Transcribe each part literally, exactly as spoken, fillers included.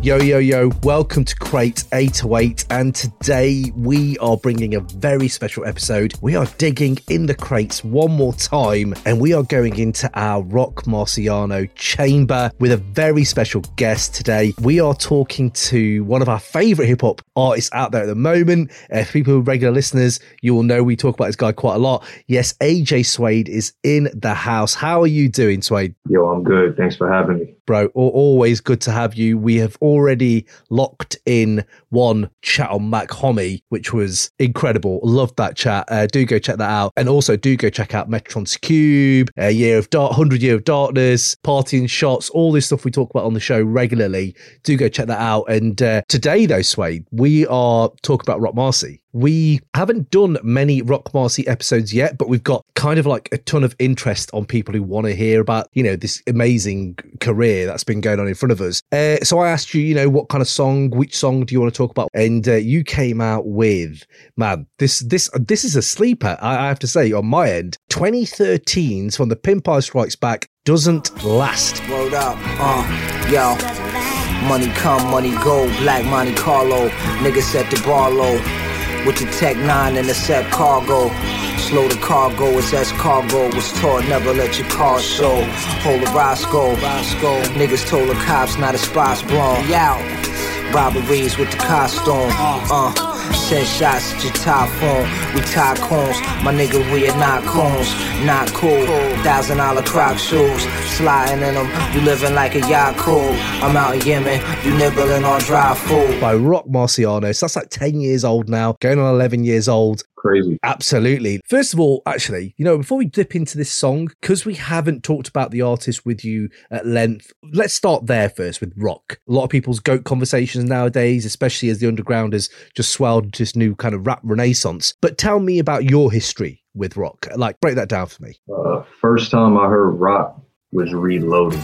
Yo, yo, yo, welcome to Crate eight oh eight, and today we are bringing a very special episode. We are digging in the crates one more time, and we are going into our Rock Marciano chamber with a very special guest today. We are talking to one of our favourite hip-hop artists out there at the moment. Uh, for people who are regular listeners, you will know we talk about this guy quite a lot. Yes, A J Suede is in the house. How are you doing, Suede? Yo, I'm good. Thanks for having me. Bro, always good to have you. We have already locked in one chat on Mac Homie, which was incredible. Loved that chat. Uh, do go check that out. And also do go check out Metron's Cube, uh, Year of Dark, one hundred Year of Darkness, Partying Shots, all this stuff we talk about on the show regularly. Do go check that out. And uh, today, though, Suede, we are talking about Rock Marcy. We haven't done many Rock Marcy episodes yet, but we've got kind of like a ton of interest on people who want to hear about, you know, this amazing career that's been going on in front of us. Uh, so I asked you, you know, what kind of song, which song do you want to talk about? And uh, you came out with, man, this this this is a sleeper, I, I have to say, on my end. twenty thirteen's From the Empire Strikes Back, Doesn't Last. Word up, uh, yo. Money come, money go, Black Monte Carlo. Niggas set the bar low. With the Tech nine and the set cargo. Slow the cargo, it's as cargo. Was taught never let your car show. Hold a Roscoe. Roscoe. Niggas told the cops not a spot's blown. Yow. Robberies with the costume. Uh. Send shots at your top phone. We tycoons. My nigga, we are not coons. Not cool. Thousand dollar croc shoes. Sliding in them. You living like a Yaku. I'm out in Yemen. You nibbling on dry food. By Rock Marciano. So that's like ten years old now. Going on eleven years old. Crazy. Absolutely. First of all, actually, you know, before we dip into this song, because we haven't talked about the artist with you at length, let's start there first with Rock. A lot of people's GOAT conversations nowadays, especially as the underground has just swelled into this new kind of rap renaissance. But tell me about your history with Rock. Like, break that down for me. Uh, first time I heard Rock was Reloaded.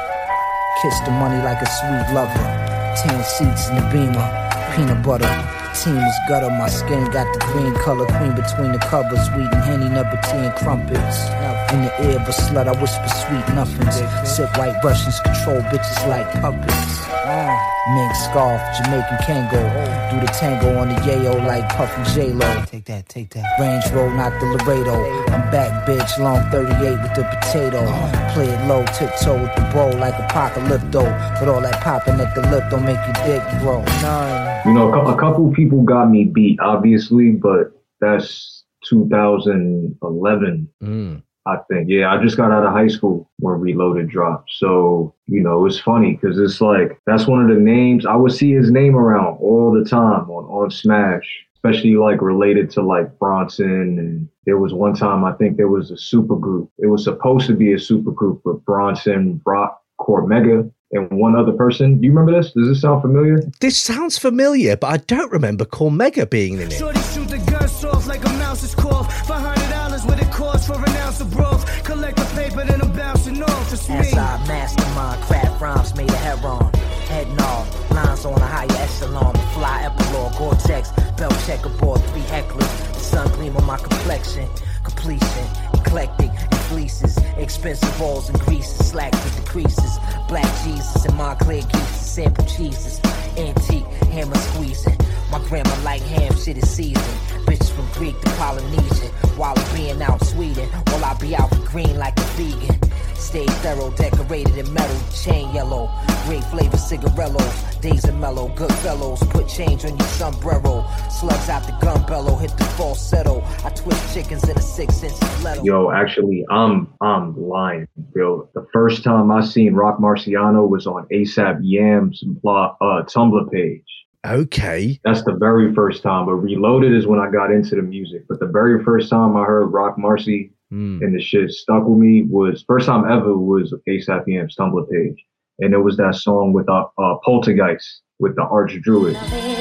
Kiss the money like a sweet lover. Ten seats in the Beamer. Peanut butter. Team is gutter, my skin got the green color, queen between the covers, weed and Henny, number ten crumpets. In the ear of a slut, I whisper sweet nothings. Sip white Russians, control bitches like puppets. Mink scarf, Jamaican Kango. Do the tango on the yayo like Puffin' J-Lo. Take that, take that. Range Road, not the Laredo. I'm back, bitch, long thirty-eight with the potato. Play it low, tiptoe with the bowl like Apocalypto. But all that popping at the lip don't make your dick grow. Nine. You know, a couple people got me beat, obviously, but that's two thousand eleven. Mm. I think. Yeah, I just got out of high school when Reloaded dropped. So, you know, it's funny because it's like, that's one of the names. I would see his name around all the time on, on Smash, especially like related to like Bronson. And there was one time, I think there was a super group. It was supposed to be a super group with Bronson, Brock, Cormega, and one other person. Do you remember this? Does this sound familiar? This sounds familiar, but I don't remember Cormega being in it. Shorty shoot the gun soft like a mouse's cough. five hundred dollars with a cost for an ounce of broth. Collect the paper, then I'm bouncing off. It's me. S I mastermind, craft rhymes made a heron. Head nod, lines on a higher echelon. Fly epilogue, Gore-Tex, belt checkerboard, three hecklers. The sun gleam on my complexion. Completion, eclectic, and fleeces. Expensive balls and greases, slack with the creases. Black Jesus and Montclair geese, sample cheeses. Antique, hammer squeezing. My grandma like ham, shit is seasoned. Bitches from Greek to Polynesian. While I being out Sweden, while I be out for green like a vegan. Stay thorough, decorated in metal, chain yellow. Great flavor cigarillos, days are mellow. Good fellows, put change on your sombrero. Slugs out the gun bellow, hit the falsetto. I twist chickens in a six inch stiletto. Yo, actually, I'm I'm lying, yo. The first time I seen Rock Marciano was on ASAP Yam's blog, uh, Tumblr page. Okay. That's the very first time. But Reloaded is when I got into the music. But the very first time I heard Rock Marcy mm. and the shit stuck with me was, first time ever was ASAP Yam's Tumblr page. And it was that song with uh, uh, Poltergeist with the Arch Druid.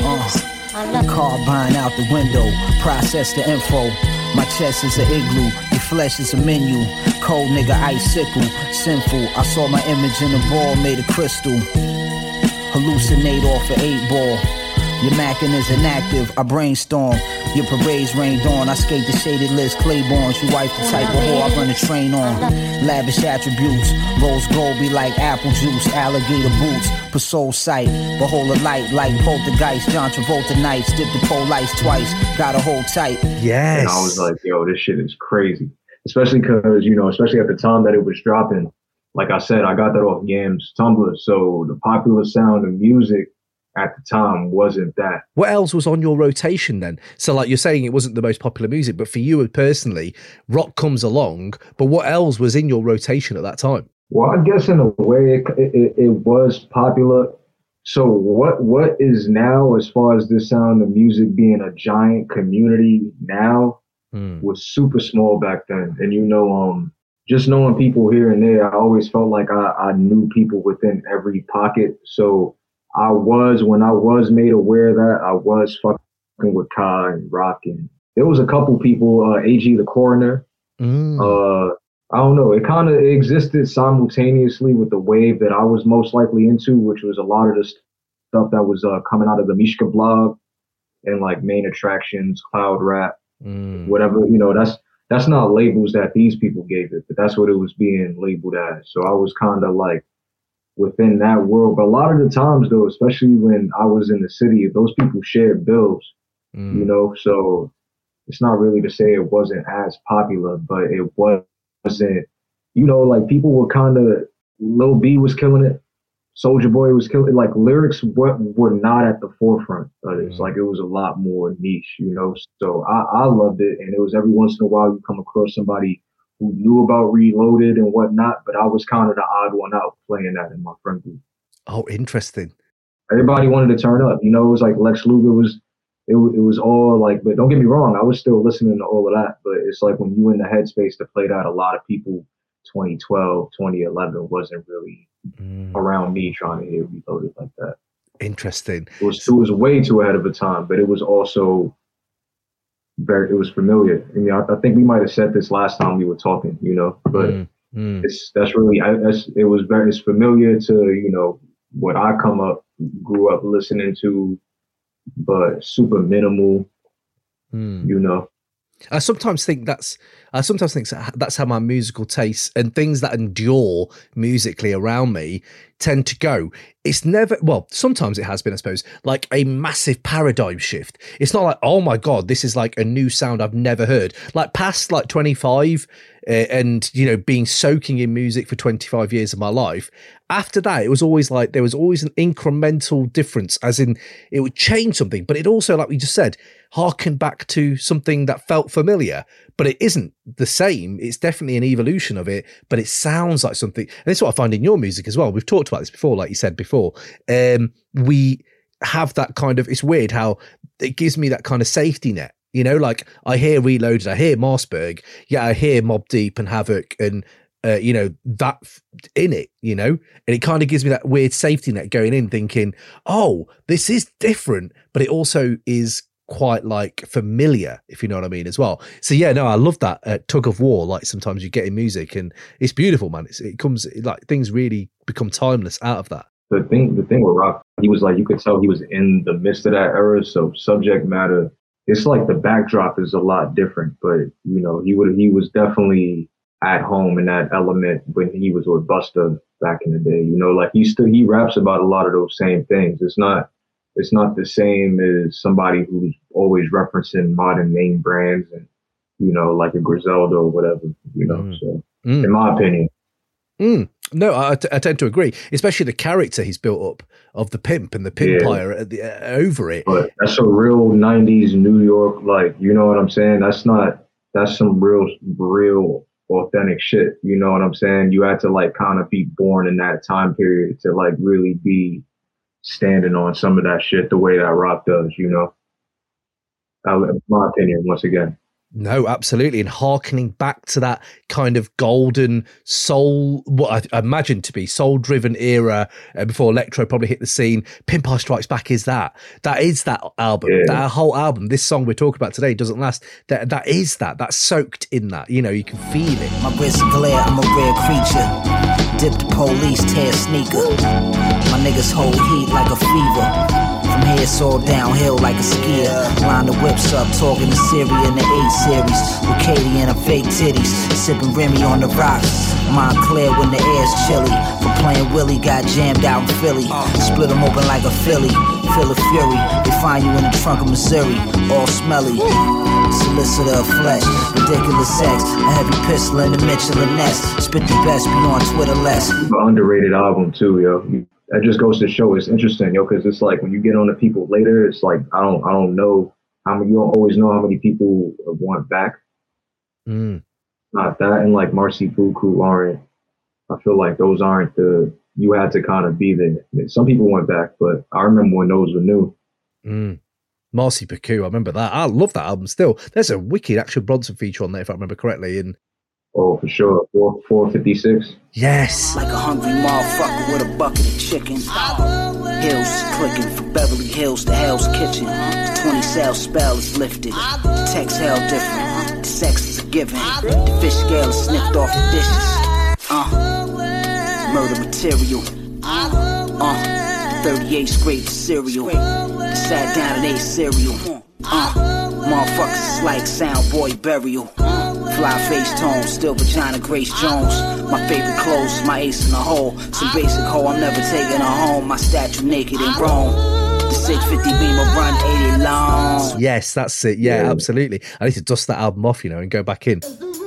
Uh, carbine out the window, process the info. My chest is an igloo, your flesh is a menu. Cold nigga icicle, sinful. I saw my image in a ball made of crystal. Hallucinate off an eight ball. Your mackin' is inactive, I brainstorm. Your parades rained on, I skate the shaded list, Claiborne's. You wife the type of whore I run a train on. Lavish attributes, rose gold be like apple juice, alligator boots, Paso sight, behold a light like poltergeist, John Travolta nights, dip the pole lights twice, gotta hold tight. Yes. And I was like, yo, this shit is crazy. Especially because, you know, especially at the time that it was dropping, like I said, I got that off Yam's Tumblr. So the popular sound of music at the time wasn't that. What else was on your rotation then? So like you're saying it wasn't the most popular music, but for you personally, rock comes along, but what else was in your rotation at that time? Well, I guess in a way it, it, it was popular. So what what is now, as far as the sound of music being a giant community now, mm. was super small back then. And you know, um, just knowing people here and there, I always felt like I, I knew people within every pocket. So I was, when I was made aware of that, I was fucking with Kai and Rock. And there was a couple people, uh, A G the Coroner. Mm. Uh, I don't know. It kind of existed simultaneously with the wave that I was most likely into, which was a lot of the stuff that was uh, coming out of the Mishka blog and like Main Attractions, Cloud Rap, mm. whatever. You know, that's that's not labels that these people gave it, but that's what it was being labeled as. So I was kind of like within that world. But a lot of the times, though, especially when I was in the city, those people shared bills, mm. you know, so it's not really to say it wasn't as popular, but it was. Wasn't, you know, like people were kind of, Lil B was killing it, Soulja Boy was killing it, like lyrics were, were not at the forefront of it. It's like it was a lot more niche, you know, so I, I loved it, and it was every once in a while you come across somebody who knew about Reloaded and whatnot, but I was kind of the odd one out playing that in my friend group. Oh, interesting. Everybody wanted to turn up, you know, it was like Lex Luger was, It, it was all like, but don't get me wrong, I was still listening to all of that. But it's like when you in the headspace to play that, a lot of people, twenty twelve, twenty eleven wasn't really mm. around me trying to hear Reloaded like that. Interesting. It was, it was way too ahead of a time, but it was also very, it was familiar. I mean, I, I think we might have said this last time we were talking, you know, but mm. Mm. it's, that's really, I, that's, it was very, it's familiar to, you know, what I come up, grew up listening to, but super minimal, mm. you know. I sometimes think that's I sometimes think that's how my musical tastes and things that endure musically around me tend to go. It's never, well, sometimes it has been, I suppose, like a massive paradigm shift. It's not like, oh my God, this is like a new sound I've never heard. Like past like twenty-five uh, and, you know, being soaking in music for twenty-five years of my life. After that, it was always like, there was always an incremental difference, as in it would change something, but it also, like we just said, harken back to something that felt familiar, but it isn't the same. It's definitely an evolution of it, but it sounds like something. And that's what I find in your music as well. We've talked about this before, like you said before. Um, we have that kind of, it's weird how it gives me that kind of safety net. You know, like I hear Reloaded, I hear Mossberg, yeah, I hear Mobb Deep and Havoc and, uh, you know, that f- in it, you know, and it kind of gives me that weird safety net going in thinking, oh, this is different, but it also is quite like familiar, if you know what I mean, as well. So yeah, no, I love that uh, tug of war. Like sometimes you get in music and it's beautiful, man. It's, it comes like things really become timeless out of that. The thing, the thing with Rock, he was like, you could tell he was in the midst of that era. So subject matter, it's like the backdrop is a lot different, but you know, he would, he was definitely at home in that element when he was with Busta back in the day. You know, like he still, he raps about a lot of those same things. It's not, It's not the same as somebody who's always referencing modern name brands and, you know, like a Griselda or whatever, you know, mm. so mm. in my opinion. Mm. No, I, t- I tend to agree, especially the character he's built up of the pimp and the pimpire yeah. at the, uh, over it. But that's a real nineties New York, like, you know what I'm saying? That's not, that's some real, real authentic shit. You know what I'm saying? You had to like kind of be born in that time period to like really be standing on some of that shit the way that Rock does, you know? Uh, my opinion, once again. No, absolutely. And hearkening back to that kind of golden soul, what I imagine to be soul-driven era uh, before electro probably hit the scene. Pimpire Strikes Back is that. That is that album. Yeah. That whole album, this song we're talking about today, Doesn't Last. That That is that. That's soaked in that. You know, you can feel it. My wrist glare, I'm a rare creature. Dip the police, tear sneaker. My niggas hold heat like a fever. From here it's all downhill like a skier. Line the whips up, talking to Siri in the eight series. With Katie and her fake titties, sipping Remy on the rocks. Mind clear when the air's chilly. From playing Willie, got jammed out in Philly. Split them open like a Philly. Feel a fury. They find you in the trunk of Missouri, all smelly. Solicitor of flesh, ridiculous sex. A heavy pistol in the Mitchell and Ness. Spit the best, be on Twitter less. Underrated album too, yo. That just goes to show it's interesting, yo, because it's like when you get on the people later, it's like I don't, I don't know how many. You don't always know how many people want back. Mm. Not that, and like Marcy Buku aren't. I feel like those aren't the. You had to kind of be there. I mean, some people went back, but I remember when those were new. Mm. Marcy Buku, I remember that. I love that album still. There's a wicked Action Bronson feature on there, if I remember correctly. And oh, for sure, four four fifty six. Yes. Like a hungry motherfucker with a bucket of chicken. Hills clicking from Beverly Hills to Hell's Kitchen. The twenty cell spell is lifted. The text hell different. The sex is a given. The fish scale is sniffed off the dishes. Uh, murder material. Uh, thirty-eight scraped cereal. Sat down and ate cereal. Uh, motherfuckers is like Soundboy burial. Fly face tone, still vagina Grace Jones. My favorite clothes is my ace in the hole. Some basic hoe, I'm never taking her home. My statue naked in Rome. The six fifty Beamer run eighty long. Yes, that's it. Yeah, yeah, absolutely. I need to dust that album off, you know, and go back in.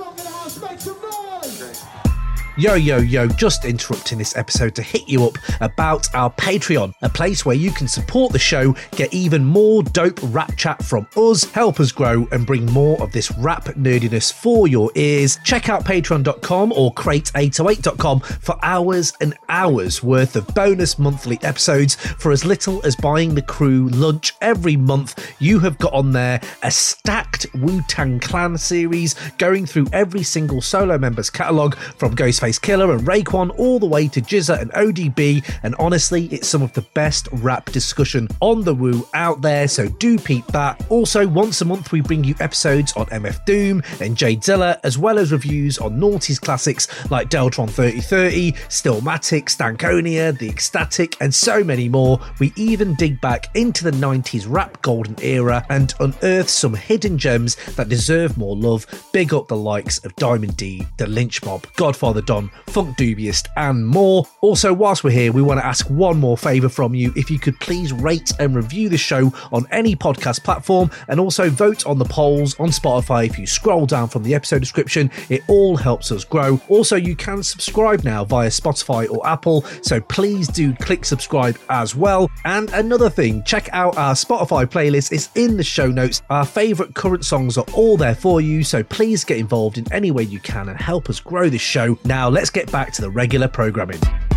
Yo, yo, yo, just interrupting this episode to hit you up about our Patreon, a place where you can support the show, get even more dope rap chat from us, help us grow and bring more of this rap nerdiness for your ears. Check out patreon dot com or crate eight oh eight dot com for hours and hours worth of bonus monthly episodes for as little as buying the crew lunch every month. You have got on there a stacked Wu-Tang Clan series going through every single solo member's catalogue from Ghostface Killer and Raekwon all the way to Jizza and O D B, and honestly it's some of the best rap discussion on the Wu out there, so do peep that. Also, once a month we bring you episodes on M F Doom and Jay Dilla, as well as reviews on noughties classics like Deltron thirty thirty, Stillmatic, Stankonia, The Ecstatic and so many more. We even dig back into the nineties rap golden era and unearth some hidden gems that deserve more love. Big up the likes of Diamond D, The Lynch Mob, Godfather Don, Funk Dubious and more. Also, whilst we're here, we want to ask one more favour from you. If you could please rate and review the show on any podcast platform, and also vote on the polls on Spotify. If you scroll down from the episode description, it all helps us grow. Also, you can subscribe now via Spotify or Apple, so please do click subscribe as well. And another thing, check out our Spotify playlist. It's in the show notes. Our favourite current songs are all there for you, so please get involved in any way you can and help us grow this show. Now let's get back to the regular programming.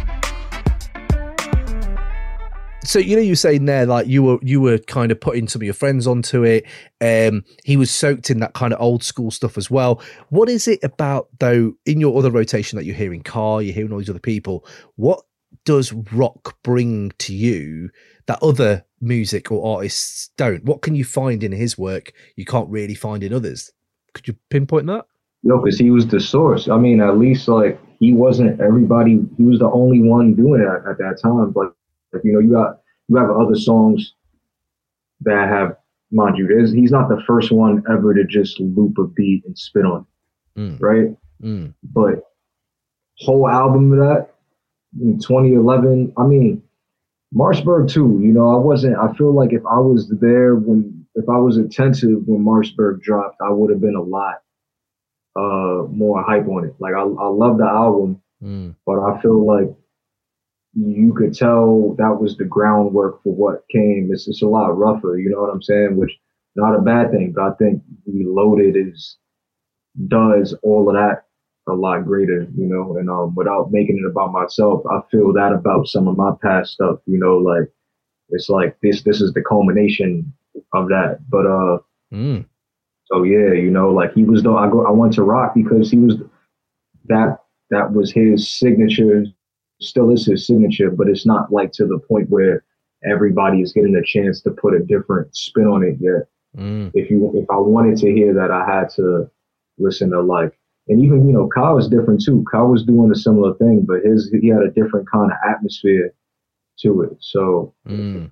So, you know, you were saying there, like you were you were kind of putting some of your friends onto it. Um, he was soaked in that kind of old school stuff as well. What is it about, though, in your other rotation that you're hearing Car, you're hearing all these other people? What does rock bring to you that other music or artists don't? What can you find in his work you can't really find in others? Could you pinpoint that? No, because he was the source. I mean, at least like he wasn't everybody. He was the only one doing it at, at that time. But like, you know, you got you have other songs that have, mind you, there's, he's not the first one ever to just loop a beat and spit on it, mm. right? Mm. But whole album of that in twenty eleven. I mean, Marshberg too. You know, I wasn't. I feel like if I was there when, if I was attentive when Marshberg dropped, I would have been a lot. Uh, more hype on it. Like I, I love the album, mm. but I feel like you could tell that was the groundwork for what came. It's just a lot rougher, you know what I'm saying? Which not a bad thing, but I think Reloaded is does all of that a lot greater, you know. And um, without making it about myself, I feel that about some of my past stuff, you know. Like it's like this, this is the culmination of that. But uh. Mm. So yeah, you know, like he was the I go I went to rock because he was that that was his signature, still is his signature, but it's not like to the point where everybody is getting a chance to put a different spin on it yet. Mm. If you if I wanted to hear that, I had to listen to like, and even you know, Kyle was different too. Kyle was doing a similar thing, but his he had a different kind of atmosphere to it. So mm.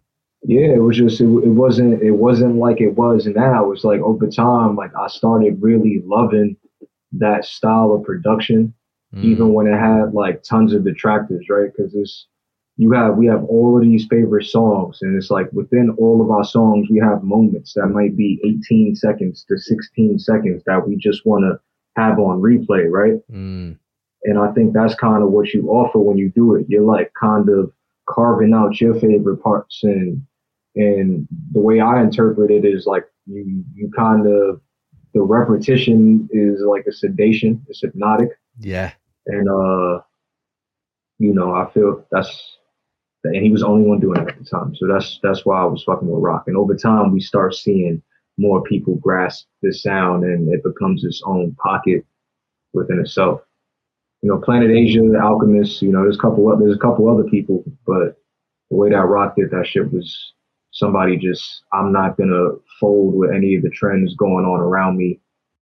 Yeah, it was just it, it wasn't it wasn't like it was now. It's like over time, like I started really loving that style of production, mm. even when it had like tons of detractors, right? Because it's you have we have all of these favorite songs, and it's like within all of our songs, we have moments that might be eighteen seconds to sixteen seconds that we just want to have on replay, right? Mm. And I think that's kind of what you offer when you do it. You're like kind of carving out your favorite parts, and and the way I interpret it is like you you kind of the repetition is like a sedation, it's hypnotic. Yeah. And uh, you know, I feel that's and he was the only one doing it at the time. So that's that's why I was fucking with rock. And over time we start seeing more people grasp this sound, and it becomes its own pocket within itself. You know, Planet Asia, The Alchemist, you know, there's a couple of, there's a couple other people, but the way that rock did that shit was somebody just, I'm not going to fold with any of the trends going on around me.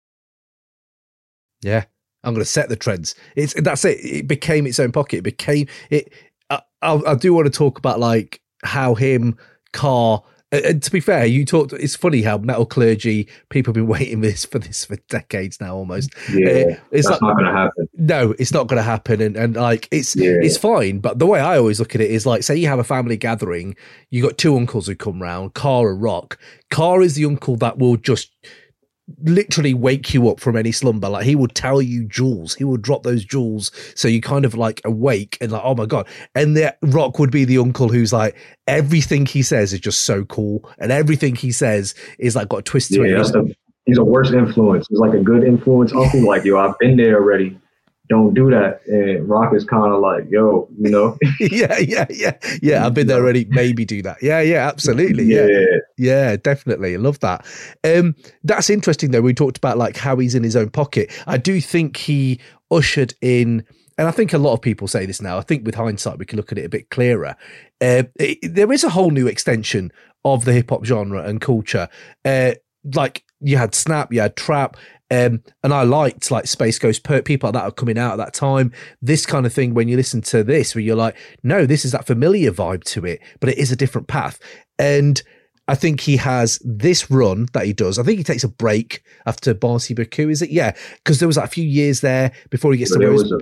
Yeah, I'm going to set the trends. It's That's it. It became its own pocket. It became, it. I, I, I do want to talk about like how him, Car, and to be fair, you talked, it's funny how Metal Clergy, people have been waiting this for this for decades now almost. Yeah, uh, it's that's like, not going to happen. No, it's not going to happen. And, and like, it's yeah. it's fine. But the way I always look at it is like, say you have a family gathering, you got two uncles who come round, Car and Rock. Car is the uncle that will just literally wake you up from any slumber. Like he would tell you jewels, he would drop those jewels, so you kind of like awake and like, oh my god. And the Rock would be the uncle who's like, everything he says is just so cool, and everything he says is like got a twist to yeah, it. That's the, he's a worse influence. He's like a good influence uncle, like, yo, I've been there already, don't do that. And Rock is kind of like, yo, you know. yeah yeah yeah yeah I've been there already, maybe do that. Yeah yeah absolutely. yeah yeah, yeah definitely. I love that. Um that's interesting though. We talked about like how he's in his own pocket. I do think he ushered in, and I think a lot of people say this now, I think with hindsight we can look at it a bit clearer. Uh, it, there is a whole new extension of the hip-hop genre and culture. Uh, like you had snap, you had trap, um, and I liked like Space Ghost, Perk, people like that are coming out at that time. This kind of thing, when you listen to this, where you're like, no, this is that familiar vibe to it, but it is a different path. And I think he has this run that he does. I think he takes a break after Barty Baku, is it? Yeah, because there was like a few years there before he gets but to where was a,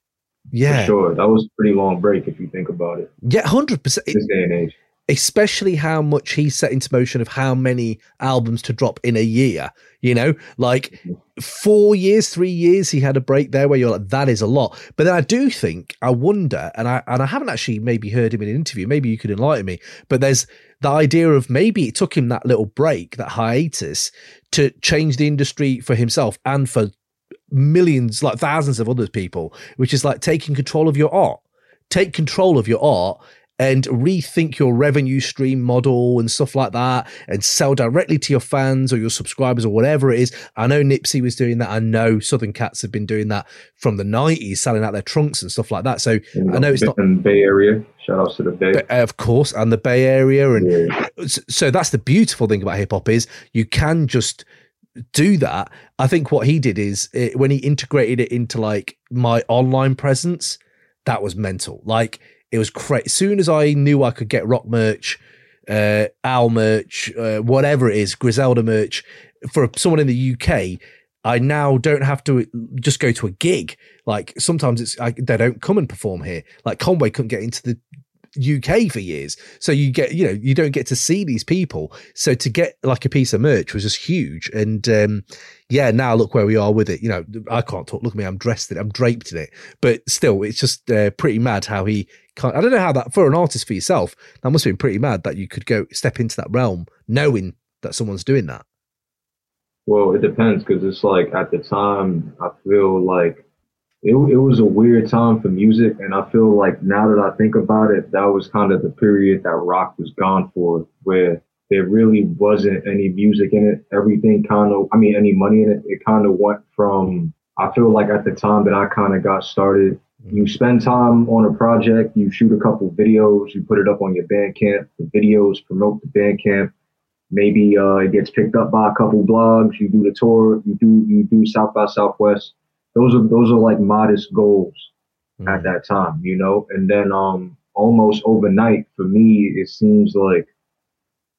yeah, for sure. That was a pretty long break if you think about it. Yeah, one hundred percent. This day and age. Especially how much he set into motion of how many albums to drop in a year, you know, like four years, three years, he had a break there where you're like, that is a lot. But then I do think, I wonder, and I and I haven't actually maybe heard him in an interview, maybe you could enlighten me, but there's the idea of maybe it took him that little break, that hiatus, to change the industry for himself and for millions, like thousands of other people, which is like taking control of your art. Take control of your art and rethink your revenue stream model and stuff like that, and sell directly to your fans or your subscribers or whatever it is. I know Nipsey was doing that. I know Southern Cats have been doing that from the nineties, selling out their trunks and stuff like that. So in I know it's not in Bay Area. Shout out to the Bay, but, of course, and the Bay Area. And yeah. so that's the beautiful thing about hip hop is you can just do that. I think what he did is it, when he integrated it into like my online presence, that was mental. Like, it was crazy. As soon as I knew I could get Rock merch, uh, Al merch, uh, whatever it is, Griselda merch, for someone in the U K, I now don't have to just go to a gig. Like sometimes it's I, they don't come and perform here. Like Conway couldn't get into the U K for years, so you get you know you don't get to see these people. So to get like a piece of merch was just huge. And um, yeah, now look where we are with it. You know, I can't talk. Look at me, I'm dressed in it, I'm draped in it. But still, it's just uh, pretty mad how he. Can't, I don't know how that for an artist for yourself. That must have been pretty mad that you could go step into that realm knowing that someone's doing that. Well, it depends, because it's like at the time I feel like it it was a weird time for music, and I feel like now that I think about it, that was kind of the period that rock was gone for, where there really wasn't any music in it. Everything kind of, I mean, any money in it. It kind of went from, I feel like at the time that I kind of got started, you spend time on a project, you shoot a couple videos, you put it up on your Bandcamp, the videos promote the Bandcamp. Maybe uh, it gets picked up by a couple blogs, you do the tour, you do you do South by Southwest. Those are those are like modest goals mm. at that time, you know? And then um almost overnight for me, it seems like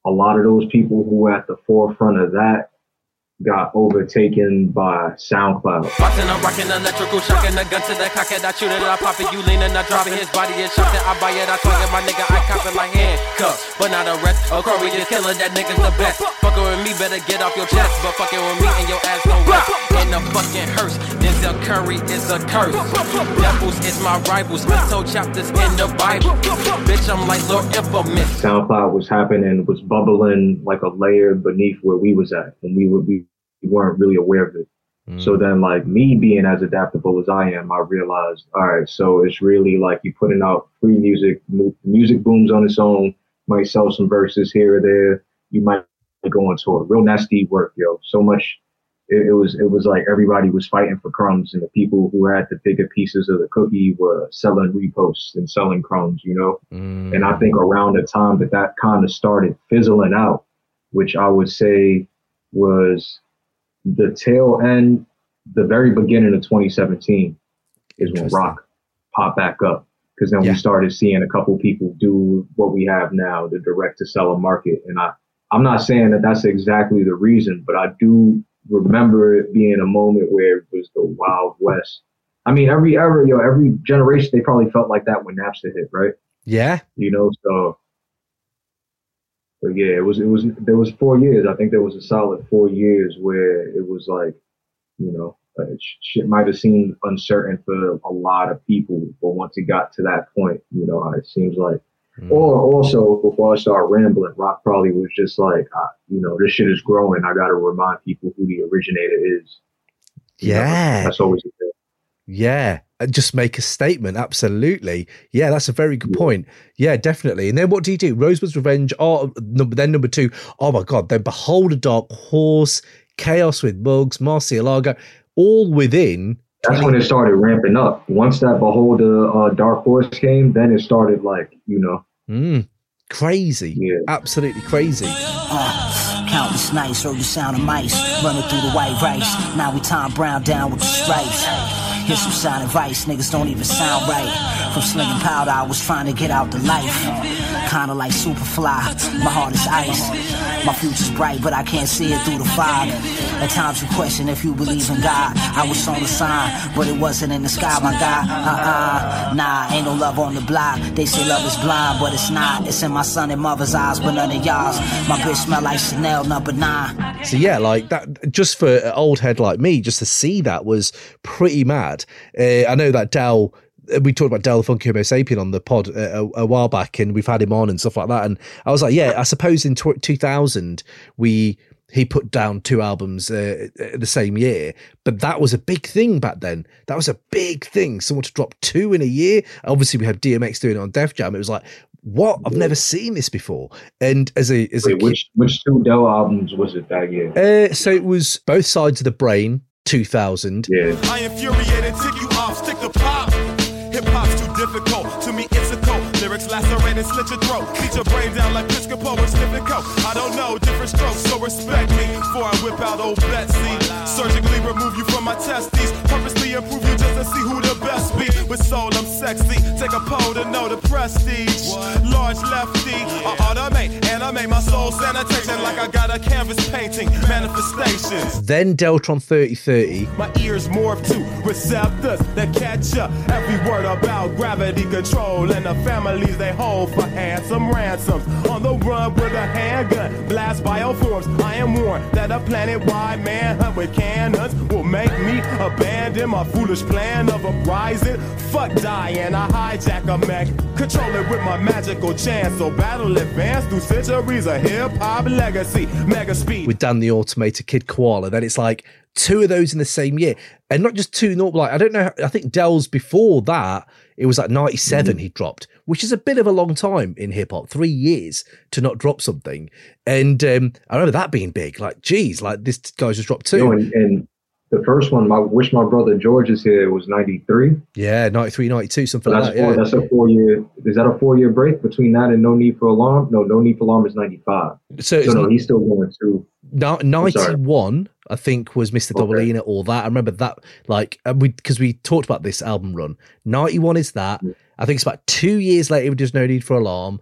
a lot of those people who were at the forefront of that got overtaken by SoundCloud. Boxing, I'm rocking electrical shock and a gun to the cock, and I shoot it, I pop it, you leaning, I drop it, his body is shot, I buy it, I swing it, my nigga, I cop it like handcuffs, but not a rest. A Corey is killer, that nigga's the best. Fucking with me, better get off your chest, but fucking with me and your ass no rest. In the fucking hearse, Denzel Curry is a curse. Devils is my rivals, so chapters in the Bible. Bitch, I'm like Lord Infamous. SoundCloud was happening, was bubbling like a layer beneath where we was at, and we would be we weren't really aware of it. Mm. So then, like, me being as adaptable as I am, I realized, all right, so it's really like you putting out free music, music booms on its own, might sell some verses here or there, you might go on tour. Real nasty work, yo. So much, it, it was it was like everybody was fighting for crumbs, and the people who had the bigger pieces of the cookie were selling reposts and selling crumbs, you know? Mm. And I think around the time that that kind of started fizzling out, which I would say was the tail end, the very beginning of twenty seventeen is when rock popped back up. Because then yeah. we started seeing a couple people do what we have now, the direct to seller market. And I, I'm not saying that that's exactly the reason, but I do remember it being a moment where it was the Wild West. I mean, every ever, yo, every generation, they probably felt like that when Napster hit, right? Yeah. You know, so. But yeah, it was, it was, there was four years. I think there was a solid four years where it was like, you know, uh, shit might have seemed uncertain for a lot of people. But once it got to that point, you know, it seems like, mm. or also before I started rambling, rock probably was just like, uh, you know, this shit is growing. I got to remind people who the originator is. You yeah. know, that's always a thing. Yeah. Just make a statement. Absolutely. Yeah, that's a very good point. Yeah, definitely. And then what do you do? Rosebud's Revenge. Oh, number, then number two. Oh my God. Then Behold a Dark Horse, Chaos with Bugs, Marcialago, all within. That's when it started ramping up. Once that Behold a uh, Dark Horse came, then it started like, you know. Mm, crazy. Yeah. Absolutely crazy. Uh, countless nights, heard the sound of mice running through the white rice. Now we Tom Brown down with the stripes. Here's some sound advice, niggas don't even sound right. From slinging powder, I was trying to get out the life. Kinda like Superfly, my heart is ice. My future's bright, but I can't see it through the fog. At times you question if you believe in God. I was on the sign, but it wasn't in the sky, my guy. Uh-uh, nah, ain't no love on the block. They say love is blind, but it's not. It's in my son and mother's eyes, but none of y'all's. My bitch smell like Chanel number nine. So yeah, like that, just for an old head like me, just to see that was pretty mad. Uh, I know that Del, we talked about Del the Funky Homo Sapien on the pod a, a, a while back, and we've had him on and stuff like that. And I was like, yeah, I suppose in tw- two thousand, we he put down two albums uh, the same year, but that was a big thing back then. That was a big thing. Someone to drop two in a year. Obviously, we had D M X doing it on Def Jam. It was like, what? I've never seen this before. And as a as Wait, a which which two Del albums was it that year? Uh, so it was Both Sides of the Brain, two thousand. Yeah. I infuriated, tick you off, stick the pop. Hip hop's too difficult. To me, it's a cult. Lyrics lacerate and slit your throat. Beat your brain down like Piscopo and sniffing coke. I don't know, different strokes, so respect me. Before I whip out old Betsy. Surgically remove you from my testes. Purposely improve you just to see who the best be. With soul, I'm sexy. Take a poll to know the prestige. Large lefty. I automate, animate my soul sanitation like I got a canvas painting. Manifestations. Then Deltron thirty thirty. My ears morph to receptors that catch up every word about gravity control and the families they hold for handsome ransoms. On the run with a handgun, blast bioforms. I am warned that a planet-wide manhunt with cannons will make me abandon my foolish plan of uprising. Fuck dying, I hijack a mech, control it with my magical chance. So battle advance through centuries of hip-hop legacy. Mega speed. With Dan the Automator, Kid Koala, then it's like two of those in the same year. And not just two, not like, I don't know, I think Del's before that, it was like ninety-seven mm-hmm. he dropped, which is a bit of a long time in hip hop, three years to not drop something. And um, I remember that being big, like, geez, like this guy's just dropped two. You know, and, and the first one, I Wish My Brother George is Here, was ninety-three. Yeah, ninety-three, ninety-two, something so like that. Four, yeah. That's a four year, is that a four year break between that and No Need for Alarm? No, No Need for Alarm is ninety-five. So, so no, he's still going to. No, ninety-one, I think, was Mister Okay. Double E in it, all that. I remember that, like, we because we talked about this album run. ninety-one is that. Yeah. I think it's about two years later with There's No Need for Alarm.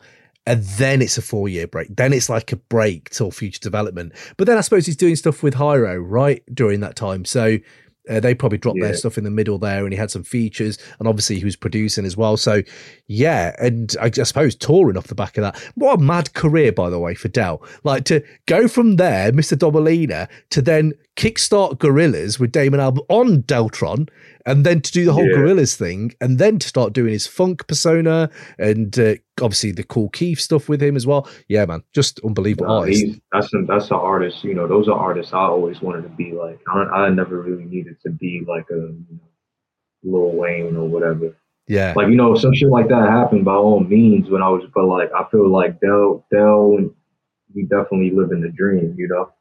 and then it's a four year break. Then it's like a break till future development. But then I suppose he's doing stuff with Hyro, right, during that time. So uh, they probably dropped Yeah. their stuff in the middle there, and he had some features, and obviously he was producing as well. So yeah, and I, I suppose touring off the back of that. What a mad career, by the way, for Del. Like to go from there, Mister Dobalina, to then kickstart Gorillaz with Damon Albarn on Deltron, and then to do the whole Yeah. Gorillaz thing, and then to start doing his funk persona, and uh, obviously the Cool Keith stuff with him as well. Yeah, man, just unbelievable Uh, artist. he's, that's an, that's an artist. You know, those are artists I always wanted to be like. I, I never really needed to be like a you know, Lil Wayne or whatever. Yeah, Like you know, some shit like that happened by all means when I was. But like, I feel like Del, Del, and he definitely living the dream. You know,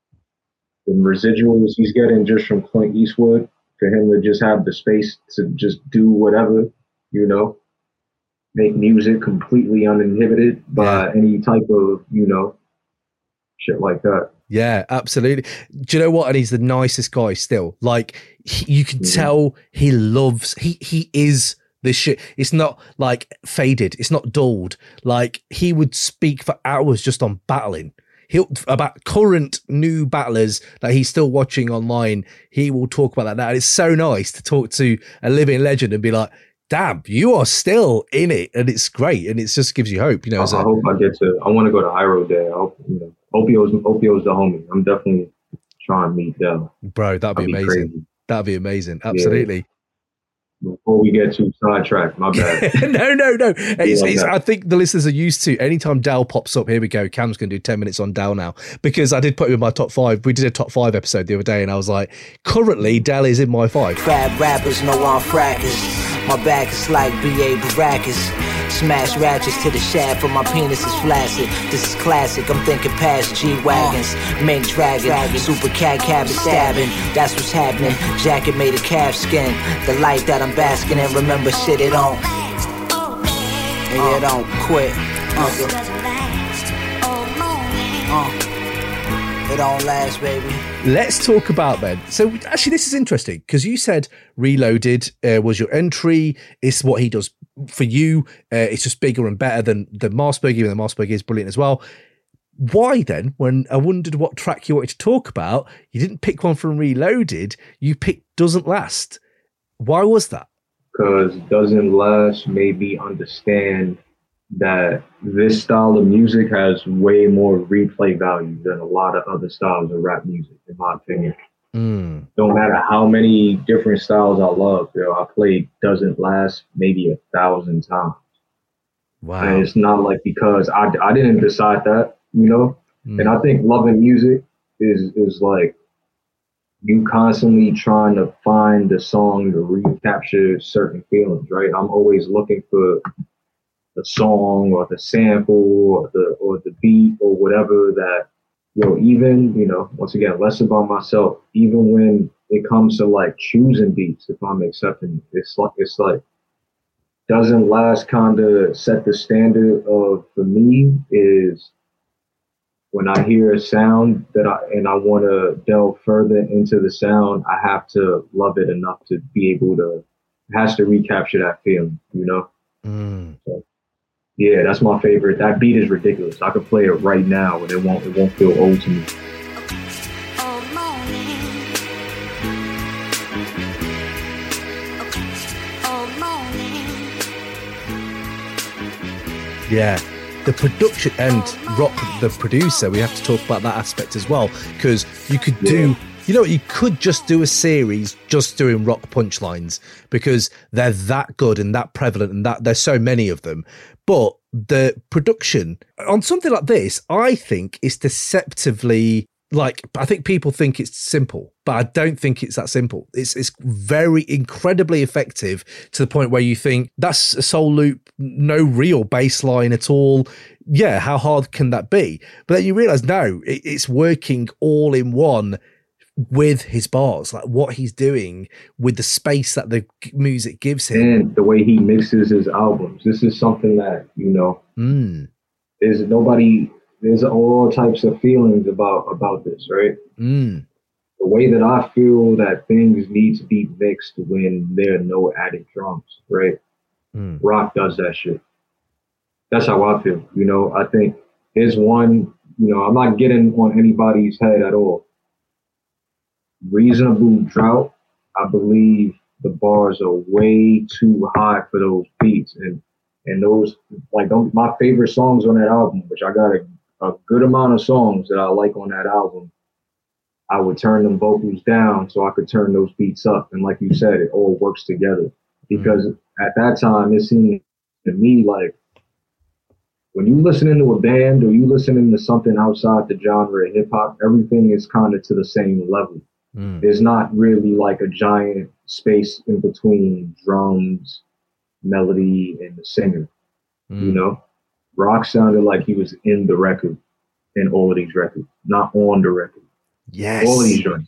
the residuals he's getting just from Clint Eastwood, for him to just have the space to just do whatever. You know, make music completely uninhibited by Yeah. any type of you know shit like that. yeah, absolutely. Do you know what? And he's the nicest guy still. Like he, you can Mhm. tell he loves. He he is this shit. It's not like faded. It's not dulled. Like he would speak for hours just on battling. He'll about current new battlers that he's still watching online. He will talk about that now. And it's so nice to talk to a living legend and be like, damn, you are still in it. And it's great. And it just gives you hope, you know. I, As a, I hope I get to. I want to go to Hyro Day. I hope you know. Opio's Opio's the homie. I'm definitely trying to meet them. bro, that'd be That'd be amazing. crazy. That'd be amazing. Absolutely. Before we get too sidetracked, my bad. no, no, no. It's, like it's, that. I think the listeners are used to anytime Dal pops up. Here we go. Cam's going to do ten minutes on Dal now because I did put him in my top five. We did a top five episode the other day, and I was like, currently Dal is in my five. Crab rappers know I'm fracas. My back is like B A Baracus. Smash ratchets to the shaft, but my penis is flaccid. This is classic, I'm thinking past G-Wagons. Mink dragon, super cat cabbage stabbing. That's what's happening. Jacket made of calf skin. The light that I'm basking in, remember shit, it don't. Yeah, it don't quit. Uh, it don't last, baby. Let's talk about then. So actually, this is interesting because you said Reloaded uh, was your entry. It's what he does for you. Uh, it's just bigger and better than the Marsberg, even though Marsberg is brilliant as well. Why then, when I wondered what track you wanted to talk about, you didn't pick one from Reloaded, you picked Doesn't Last. Why was that? Because Doesn't Last made me understand that this style of music has way more replay value than a lot of other styles of rap music, in my opinion. Mm. No matter how many different styles I love, you know, I played Doesn't Last maybe a thousand times. Wow. And it's not like because I, I didn't decide that, you know? Mm. And I think loving music is is like you constantly trying to find the song to recapture certain feelings, right? I'm always looking for the song or the sample or the or the beat or whatever that, you know, even, you know, once again, less about myself, even when it comes to like choosing beats, if I'm accepting it, it's like it's like Doesn't Last kind of set the standard of, for me, is when I hear a sound that I and I want to delve further into the sound, I have to love it enough to be able to, it has to recapture that feeling, you know? Mm. So, yeah, that's my favorite. That beat is ridiculous. I could play it right now and it won't, it won't feel old to me. Yeah. The production and Rock, the producer, we have to talk about that aspect as well, because you could do, Yeah. you know, you could just do a series just doing rock punchlines because they're that good and that prevalent and that there's so many of them. But the production on something like this, I think, is deceptively like, I think people think it's simple, but I don't think it's that simple. It's it's very incredibly effective to the point where you think that's a soul loop, no real bass line at all. Yeah, how hard can that be? But then you realize, no, it, it's working all in one with his bars, like what he's doing with the space that the music gives him. And the way he mixes his albums. This is something that, you know, Mm. there's nobody, there's all types of feelings about, about this, right? Mm. The way that I feel that things need to be mixed when there are no added drums, right? Mm. Rock does that shit. that's how I feel. You know, I think there's one, you know, I'm not getting on anybody's head at all. Reasonable Drought, I believe the bars are way too high for those beats. And and those, like, don't, my favorite songs on that album, which I got a, a good amount of songs that I like on that album, I would turn them vocals down so I could turn those beats up. And like you said, it all works together. Because mm-hmm. at that time, it seemed to me like when you listening to a band or you listening to something outside the genre of hip hop, everything is kind of to the same level. Mm. There's not really like a giant space in between drums, melody, and the singer. Mm. You know, Rock sounded like he was in the record in all of these records, not on the record. Yes. All of these joints.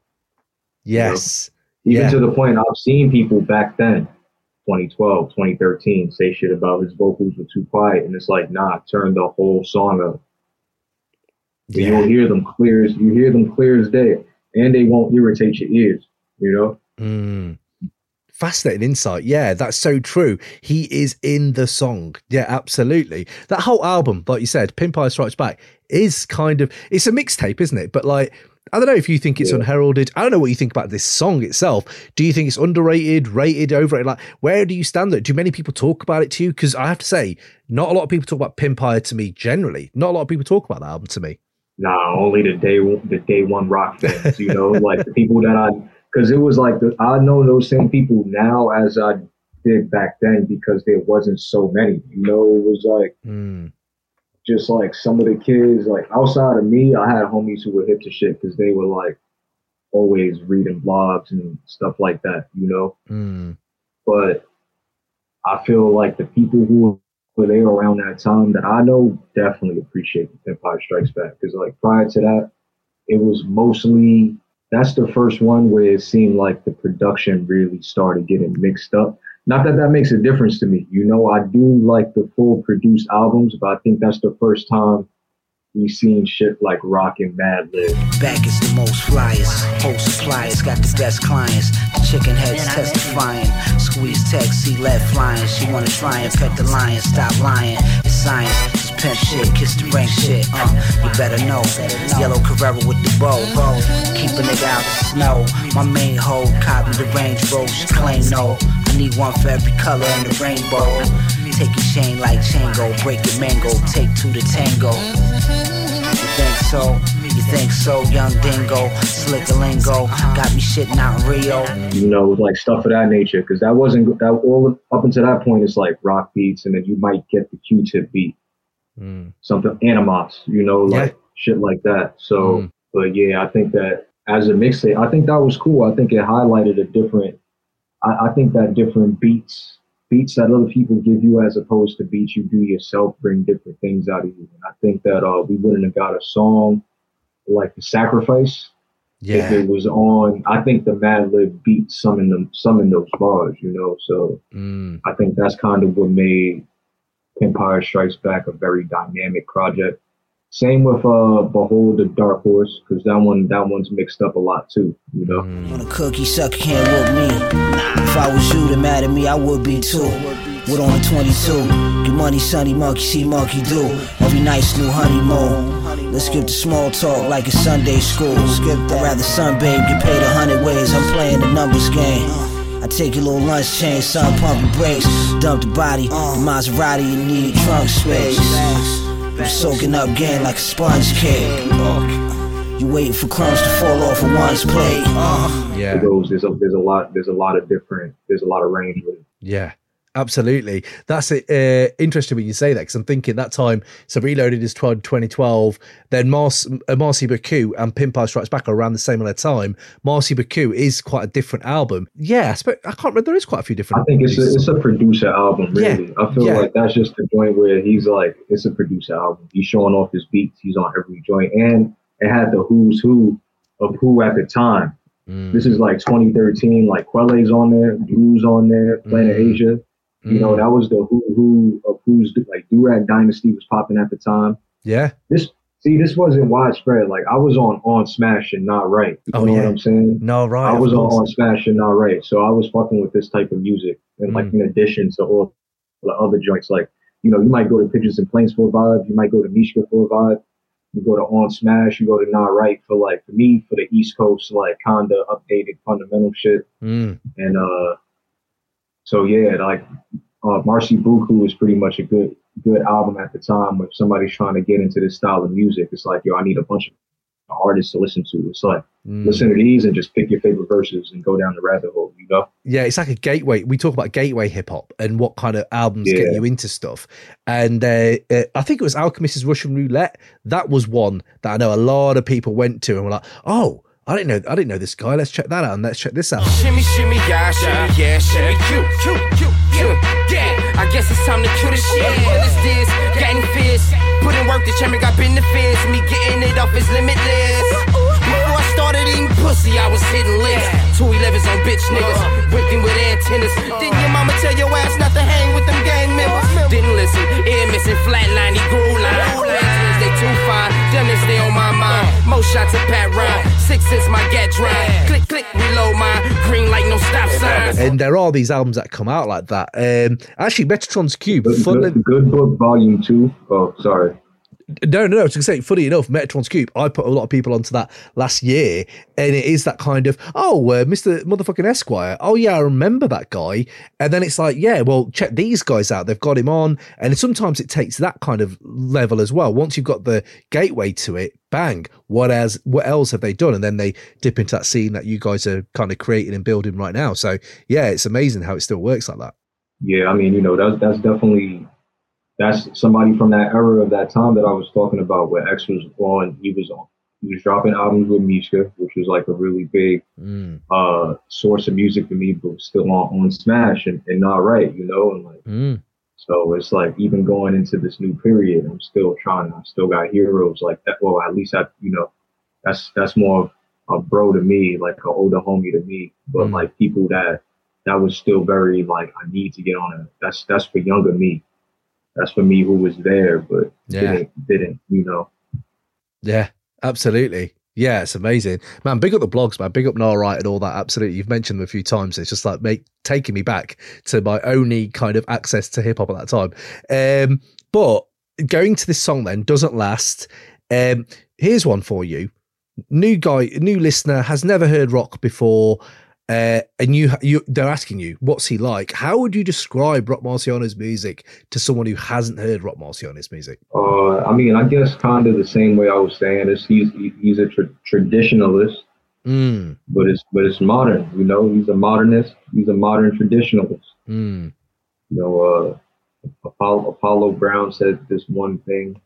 Yes. You know? Even yeah. to the point I've seen people back then, twenty twelve, twenty thirteen, say shit about his vocals were too quiet. And it's like, nah, turn the whole song up. Yeah. You'll hear them clear as, you hear them clear as day. And they won't irritate your ears, you know? Mm. Fascinating insight. Yeah, that's so true. He is in the song. Yeah, absolutely. That whole album, like you said, Pimpire Strikes Back, is kind of, it's a mixtape, isn't it? But like, I don't know if you think it's yeah. unheralded. I don't know what you think about this song itself. Do you think it's underrated, rated, overrated? Like, where do you stand there? Do many people talk about it to you? Because I have to say, not a lot of people talk about Pimpire to me generally. Not a lot of people talk about that album to me. Nah, only the day the day one rock fans, you know, like the people that I, because it was like, the, I know those same people now as I did back then because there wasn't so many, you know, it was like, mm. just like some of the kids, like outside of me, I had homies who were hip to shit because they were like always reading blogs and stuff like that, you know, mm. but I feel like the people who were there around that time that I know definitely appreciate the Empire Strikes Back because like prior to that, it was mostly, that's the first one where it seemed like the production really started getting mixed up. Not that that makes a difference to me. You know, I do like the full produced albums, but I think that's the first time we've seen shit like Rock and Mad Lib. Back is the most flyers, whole suppliers, got the best clients. The chicken heads testifying, squeeze text, see lead flying. She wanna try and pet the lion, stop lying. It's science, it's pimp shit, kiss the brain shit. Uh, you better know, yellow Carrera with the bow. Keep a nigga out the snow. My main hoe, copy the Range Rover, she claim no. I need one for every color in the rainbow. Take your chain like Chango, break your mango, take two to tango. You think so? You think so, young dingo, slick a lingo, got me shitting out in Rio. You know, like stuff of that nature, because that wasn't, that all up until that point, it's like rock beats, and then you might get the Q-tip beat. Mm. Something, Animos, you know, like yeah. shit like that. So, mm. but yeah, I think that as a mixtape, I think that was cool. I think it highlighted a different, I, I think that different beats, beats that other people give you as opposed to beats you do yourself bring different things out of you. And I think that uh, we wouldn't have got a song like The Sacrifice yeah. if it was on. I think the Mad Lib beat some in them, some in those bars, you know. So mm. I think that's kind of what made Empire Strikes Back a very dynamic project. Same with uh, Behold the Dark Horse, because that one, that one's mixed up a lot too, you know. Mm. On a cookie sucker can't whoop me. If I was you, then mad at me, I would be too. With only twenty-two, get money, sonny, monkey see, monkey do. Every night's new honeymoon. Let's skip the small talk like it's Sunday school. Skip that. I'd rather sunbathe, get paid a hundred ways. I'm playing the numbers game. I take your little lunch chain, sun pumping brakes. Dump the body, the Maserati, you need trunk space. I'm soaking up game like a sponge cake. You waiting for crumbs to fall off of one's plate. Uh. Yeah, there's a there's a lot there's a lot of different there's a lot of range with it. Yeah. Absolutely. That's it. Uh, interesting when you say that, because I'm thinking that time, so Reloaded is twenty twelve, then Mars, uh, Marcy Baku and Pimpire Strikes Back are around the same amount of time. Marcy Baku is quite a different album. Yeah, I, spe- I can't remember. There is quite a few different I think it's a, it's a producer album, really. Yeah. I feel yeah. like that's just the joint where he's like, it's a producer album. He's showing off his beats. He's on every joint. And it had the who's who of who at the time. Mm. This is like twenty thirteen, like Quelle's on there, Blues on there, Planet mm. Asia. You know, that was the who who of who's like Durag Dynasty was popping at the time. Yeah. This see, this wasn't widespread. Like I was on on Smash and Not Right. You oh, know yeah. what I'm saying? No, right. I was on, on Smash and Not Right. So I was fucking with this type of music. And mm. like in addition to all the other joints, like you know, you might go to Pigeons and Planes for a vibe. You might go to Mishka for a vibe. You go to On Smash. You go to Nah Right for like, for me, for the East Coast, like kind of updated fundamental shit. Mm. And uh, so, yeah, like uh, Marcy Buku is pretty much a good good album at the time. If somebody's trying to get into this style of music, it's like, yo, I need a bunch of artists to listen to. It's like, mm. listen to these and just pick your favorite verses and go down the rabbit hole, you know? Yeah, it's like a gateway. We talk about gateway hip hop and what kind of albums yeah. get you into stuff. And uh, uh, I think it was Alchemist's Russian Roulette. That was one that I know a lot of people went to and were like, oh, I didn't know I didn't know this guy. Let's check that out and let's check this out. Shimmy, shimmy, yeah, shimmy, yeah, shimmy, cute, cute, cute, cute, yeah. I guess it's time to kill the shit. What is this? Getting fierce. Put in work, the champion got benefits. Me getting it off is limitless. Before I started eating pussy, I was hitting lists. Two elevens on bitch niggas, whipping with antennas. Didn't your mama tell your ass not to hang with them gang members? Didn't listen, ear missing, flatline, he grew line. They too fine, them they stay on my mind. Most shots at Pat Ryan, six is my get dry. Click, click, reload mine, green like no stop signs. And there are these albums that come out like that. Um, actually, Metatron's Cube. Good, fun good, good Book Volume Two. Oh, sorry. No, no, no. I was going to say, funny enough, Metatron's Cube, I put a lot of people onto that last year, and it is that kind of, oh, uh, Mister Motherfucking Esquire. Oh, yeah, I remember that guy. And then it's like, yeah, well, check these guys out. They've got him on. And sometimes it takes that kind of level as well. Once you've got the gateway to it, bang, what else, what else have they done? And then they dip into that scene that you guys are kind of creating and building right now. So, yeah, it's amazing how it still works like that. Yeah, I mean, you know, that's, that's definitely... That's somebody from that era of that time that I was talking about, where X was on. He was on. He was dropping albums with Mishka, which was like a really big mm. uh, source of music for me, but still on, on Smash and, and Not Right, you know. And like, mm. so it's like even going into this new period, I'm still trying. I still got heroes like that. Well, at least I, you know, that's that's more of a bro to me, like an older homie to me. But mm. like people that that was still very like, I need to get on it. That's that's for younger me. That's for me who was there, but yeah. didn't, didn't, you know. Yeah, absolutely. Yeah, it's amazing. Man, big up the blogs, man. Big up Nah Right and all that. Absolutely. You've mentioned them a few times. It's just like make, taking me back to my only kind of access to hip hop at that time. Um, but going to this song then, Doesn't Last. Um, here's one for you. New guy, new listener, has never heard rock before. Uh, and you, you, they're asking you, what's he like? How would you describe Rock Marciano's music to someone who hasn't heard Rock Marciano's music? Uh, I mean, I guess kind of the same way I was saying is he's he's a tra- traditionalist, mm. but it's but it's modern. You know, he's a modernist. He's a modern traditionalist. Mm. You know, uh, Apollo, Apollo Brown said this one thing.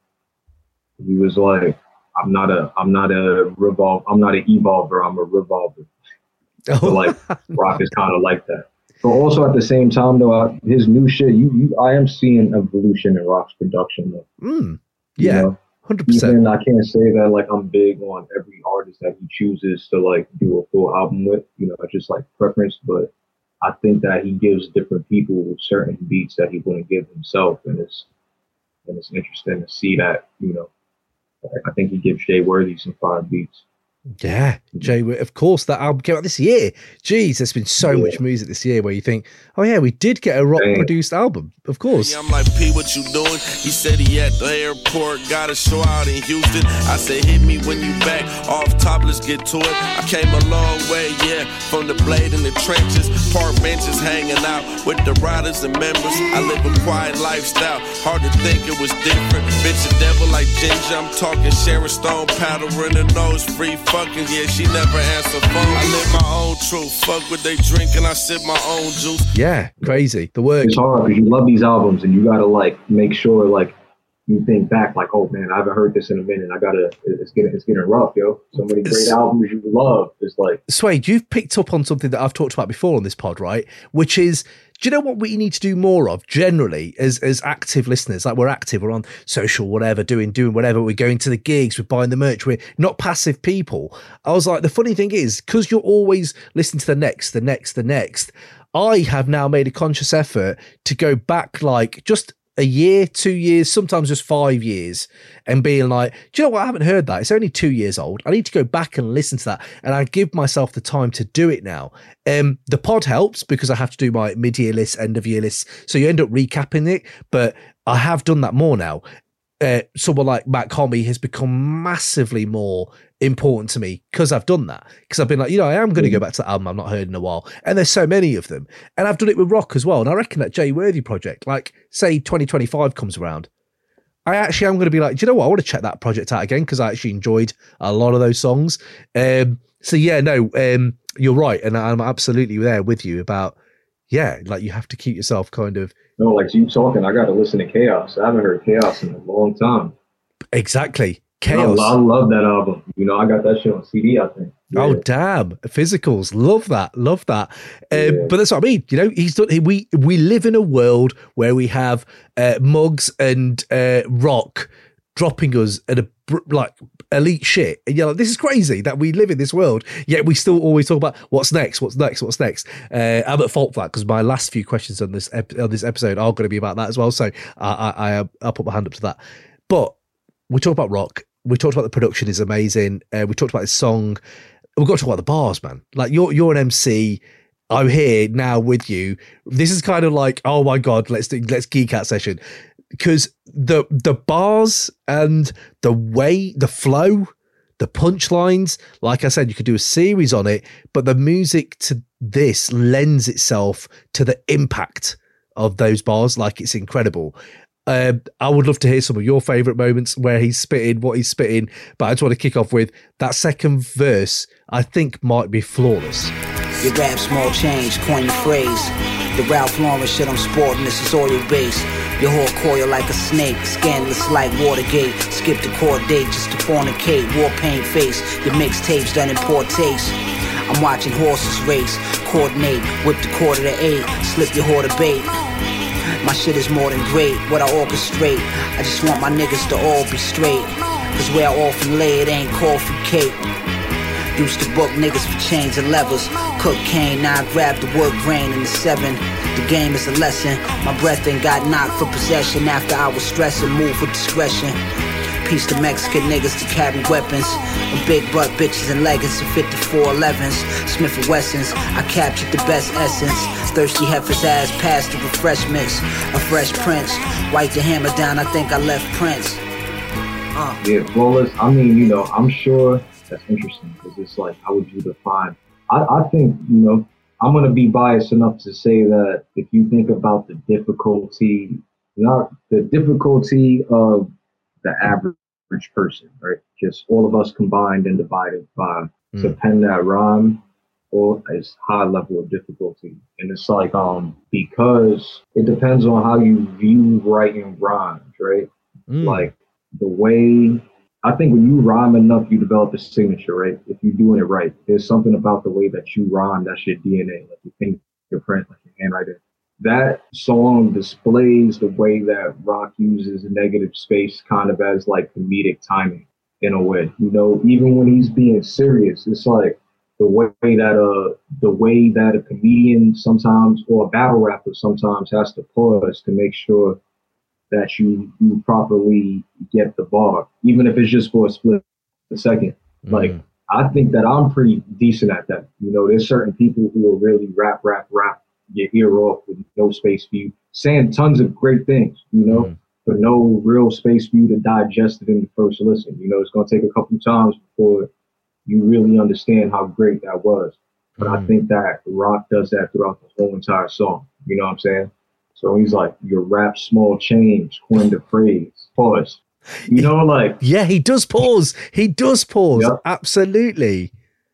He was like, "I'm not a, I'm not a revolve, I'm not an evolver. I'm a revolver." Oh. So like rock is kind of like that. But also at the same time though, uh, his new shit, you, you, I am seeing evolution in rock's production though. Mm. Yeah, one hundred percent. Even I can't say that like I'm big on every artist that he chooses to like do a full album with. You know, just like preference. But I think that he gives different people certain beats that he wouldn't give himself, and it's and it's interesting to see that. You know, I think he gives Jay Worthy some fire beats. Yeah, Jay, of course, that album came out this year. Jeez, there's been so yeah. much music this year where you think, oh yeah, we did get a rock-produced album. Of course. Yeah, I'm like, P, what you doing? He said he at the airport, got a show out in Houston. I said, hit me when you back. Off top, let's get to it. I came a long way, yeah, from the blade in the trenches. Park benches hanging out with the riders and members. I live a quiet lifestyle. Hard to think it was different. Bitch, a devil like Ginger. I'm talking Sharon Stone, powder in the nose, free fucking, yeah, she never answer phone. I live my own truth. Fuck what they drink and I sip my own juice. Yeah, crazy. The work. It's hard because you love these albums and you gotta like make sure like you think back like, oh man, I haven't heard this in a minute. I gotta, it's getting, it's getting rough, yo. So many great albums you love. It's like, Suede, you've picked up on something that I've talked about before on this pod, right? Which is, do you know what we need to do more of generally as as active listeners? Like we're active, we're on social, whatever, doing doing whatever. We're going to the gigs, we're buying the merch. We're not passive people. I was like, the funny thing is, because you're always listening to the next, the next, the next. I have now made a conscious effort to go back, like just a year, two years, sometimes just five years, and being like, do you know what? I haven't heard that. It's only two years old. I need to go back and listen to that. And I give myself the time to do it now. Um, the pod helps because I have to do my mid-year list, end of year list. So you end up recapping it, but I have done that more now. Uh, someone like Matt Comey has become massively more important to me because I've done that. Because I've been like, you know, I am going to go back to the album I've not heard in a while. And there's so many of them. And I've done it with rock as well. And I reckon that Jay Worthy project, like say twenty twenty-five comes around, I actually am going to be like, do you know what? I want to check that project out again because I actually enjoyed a lot of those songs. Um, so yeah, no, um, you're right. And I'm absolutely there with you about, yeah, like you have to keep yourself kind of. No, like you talking, I got to listen to Chaos. I haven't heard Chaos in a long time. Exactly. Chaos. I, I love that album. You know, I got that shit on C D, I think. Yeah. Oh, damn. Physicals. Love that. Love that. Um, Yeah. But that's what I mean. You know, he's done, we, we live in a world where we have uh, Muggs and uh, Rock dropping us at a br- like elite shit. And you're like, this is crazy that we live in this world, yet we still always talk about what's next, what's next, what's next. Uh, I'm at fault for that because my last few questions on this ep- on this episode are going to be about that as well. So I, I, I, I'll put my hand up to that. But we talked about Rock. We talked about the production is amazing. Uh, we talked about this song. We've got to talk about the bars, man. Like you're you're an M C. I'm here now with you. This is kind of like, oh my God, let's do let's geek out session. Because the the bars and the way, the flow, the punchlines, like I said, you could do a series on it, but the music to this lends itself to the impact of those bars. Like it's incredible. Uh, I would love to hear some of your favorite moments where he's spitting what he's spitting, but I just want to kick off with that second verse. I think might be flawless. You grab small change, coin the phrase. The Ralph Lauren shit I'm sporting, this is oil based. Your whole coil like a snake, scandalous like Watergate. Skip the court date just to fornicate, war paint face. Your mixtapes done in poor taste. I'm watching horses race, coordinate, whip the quarter to eight, slip your whore to bait. My shit is more than great, what I orchestrate. I just want my niggas to all be straight. Cause where I often lay, it ain't called for cake. Used to book niggas for chains and levels. Cook cane, now I grab the wood grain in the seven. The game is a lesson. My breath ain't got knocked for possession. After I was stressing, move with discretion. Peace to Mexican niggas to carry weapons. And big butt bitches and leggings and fifty-four elevens. Smith and Wessons, I captured the best essence. Thirsty heifer's ass past the refreshments. A fresh prince, wipe the hammer down, I think I left Prince. Uh. Yeah, flawless. I mean, you know, I'm sure that's interesting because it's like, how would you define? I, I think, you know, I'm going to be biased enough to say that if you think about the difficulty, not the difficulty of the average person, right? Just all of us combined and divided by mm. to pen that rhyme or is high level of difficulty. And it's like, um, because it depends on how you view writing rhymes, right? Mm. Like the way, I think when you rhyme enough, you develop a signature, right? If you're doing it right, there's something about the way that you rhyme, that's your D N A, like your fingerprint, like your handwriting. That song displays the way that Rock uses negative space kind of as like comedic timing in a way. You know, even when he's being serious, it's like the way that uh the way that a comedian sometimes or a battle rapper sometimes has to pause to make sure that you you properly get the bar, even if it's just for a split second. Mm. Like I think that I'm pretty decent at that. You know, there's certain people who will really rap, rap, rap your ear off with no space for you, saying tons of great things, you know, mm. but no real space for you to digest it in the first listen. You know, it's going to take a couple times before you really understand how great that was. But mm. I think that Rock does that throughout the whole entire song. You know what I'm saying? So he's like, your rap small change, coined the phrase, pause. You know, like. Yeah, he does pause. He does pause. Yep. Absolutely.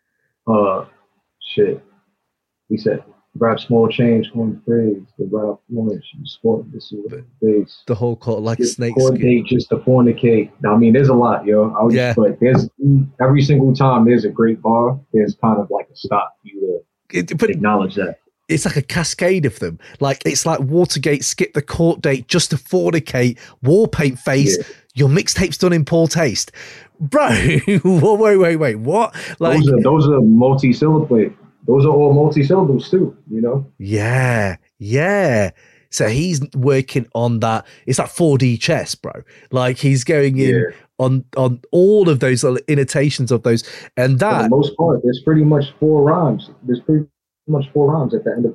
Uh, shit. He said, rap small change, coined the phrase, the rap launch, sport, this is the base. The whole call, like just snake coordinate, just to fornicate. I mean, there's a lot, yo. I was yeah. just like, there's every single time there's a great bar, there's kind of like a stop for you to it, but, acknowledge that. It's like a cascade of them. Like it's like Watergate, skip the court date just to fornicate, war paint face. Yeah. Your mixtape's done in poor taste, bro. wait, wait, wait. What? Like those are, those are multi-syllable. Those are all multi-syllables too. You know? Yeah, yeah. So he's working on that. It's like four D chess, bro. Like he's going in Yeah. on on all of those little annotations of those, and For the that most part, there's pretty much four rhymes. There's pretty much four rhymes at the end of.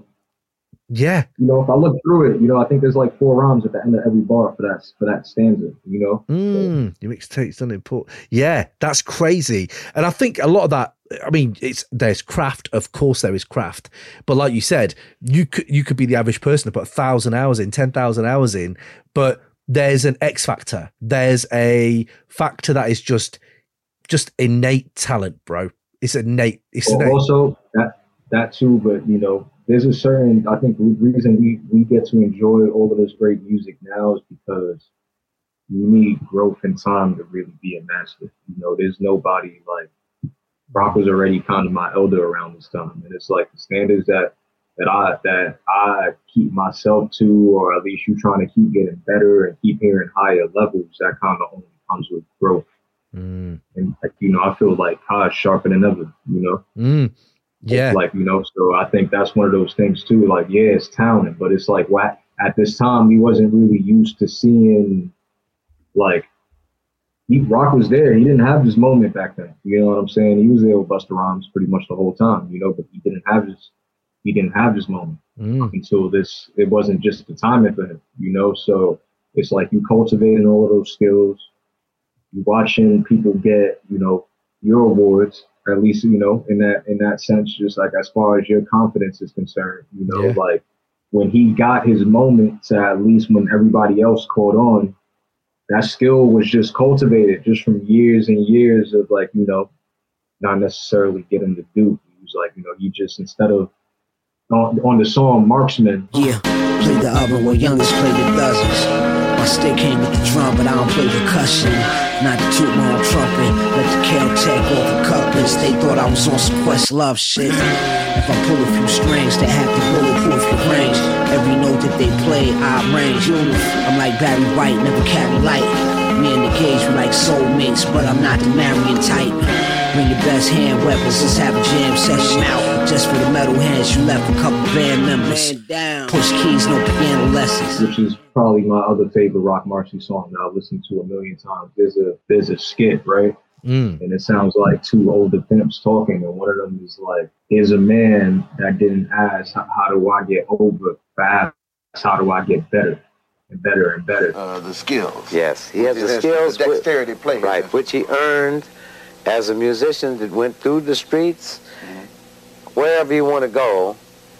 yeah, You know, if I look through it, you know, I think there's like four rhymes at the end of every bar for that for that stanza. You know. mm, your mixtape's done import. Yeah, that's crazy. And I think a lot of that. I mean, it's there's craft, of course there is craft, but like you said, you could you could be the average person to put a thousand hours in, ten thousand hours in, but there's an X factor. There's a factor that is just just innate talent, bro. It's innate. It's Well, innate. also that that too, but you know, there's a certain I think the reason we we get to enjoy all of this great music now is because you need growth and time to really be a master. You know, there's nobody like Rock was already kind of my elder around this time, and it's like the standards that that I that I keep myself to, or at least you trying to keep getting better and keep hearing higher levels. That kind of only comes with growth. Mm, And like, you know, I feel like Kai is sharper than ever. You know. mm, yeah. Like, you know, so I think that's one of those things too. Like, yeah, it's talent, but it's like, what at this time we wasn't really used to seeing, like, he Rock was there. He didn't have his moment back then. You know what I'm saying? He was there with Busta Rhymes pretty much the whole time, you know, but he didn't have his he didn't have his moment Mm, until this. It wasn't just the timing for him, you know. So it's like you cultivating all of those skills. You watching people get, you know, your awards, or at least, you know, in that in that sense, just like as far as your confidence is concerned, you know, Yeah. like when he got his moment, to at least when everybody else caught on, that skill was just cultivated just from years and years of, like, you know, not necessarily getting the due. He was like, you know, he just, instead of on, on the song Marksman, Yeah, play the oven where youngest play the dozens. My stick came with the drum, but I don't play percussion. Not to toot my own trumpet, let the Cal take off the couplets. They thought I was on some Questlove shit. If I pull a few strings, they have to bulletproof the range. Every note that they play, I arrange. I'm like Barry White, never carry light. Me and the Gage were like soulmates, but I'm not the marrying type. Bring your best hand weapons, let's have a jam session out. Just for the metal hands, you left a couple band members. Push keys, no piano lessons. which is probably my other favorite Rock Marcy song that I've listened to a million times. There's a there's a skit, right? mm, And it sounds like two older pimps talking, and one of them is like, "Here's a man that didn't ask, how, how do I get over fast? How do I get better and better and better?" Uh, the skills. Yes, he has He the has skills, the whi- dexterity play. right, which he earned as a musician that went through the streets, wherever you want to go,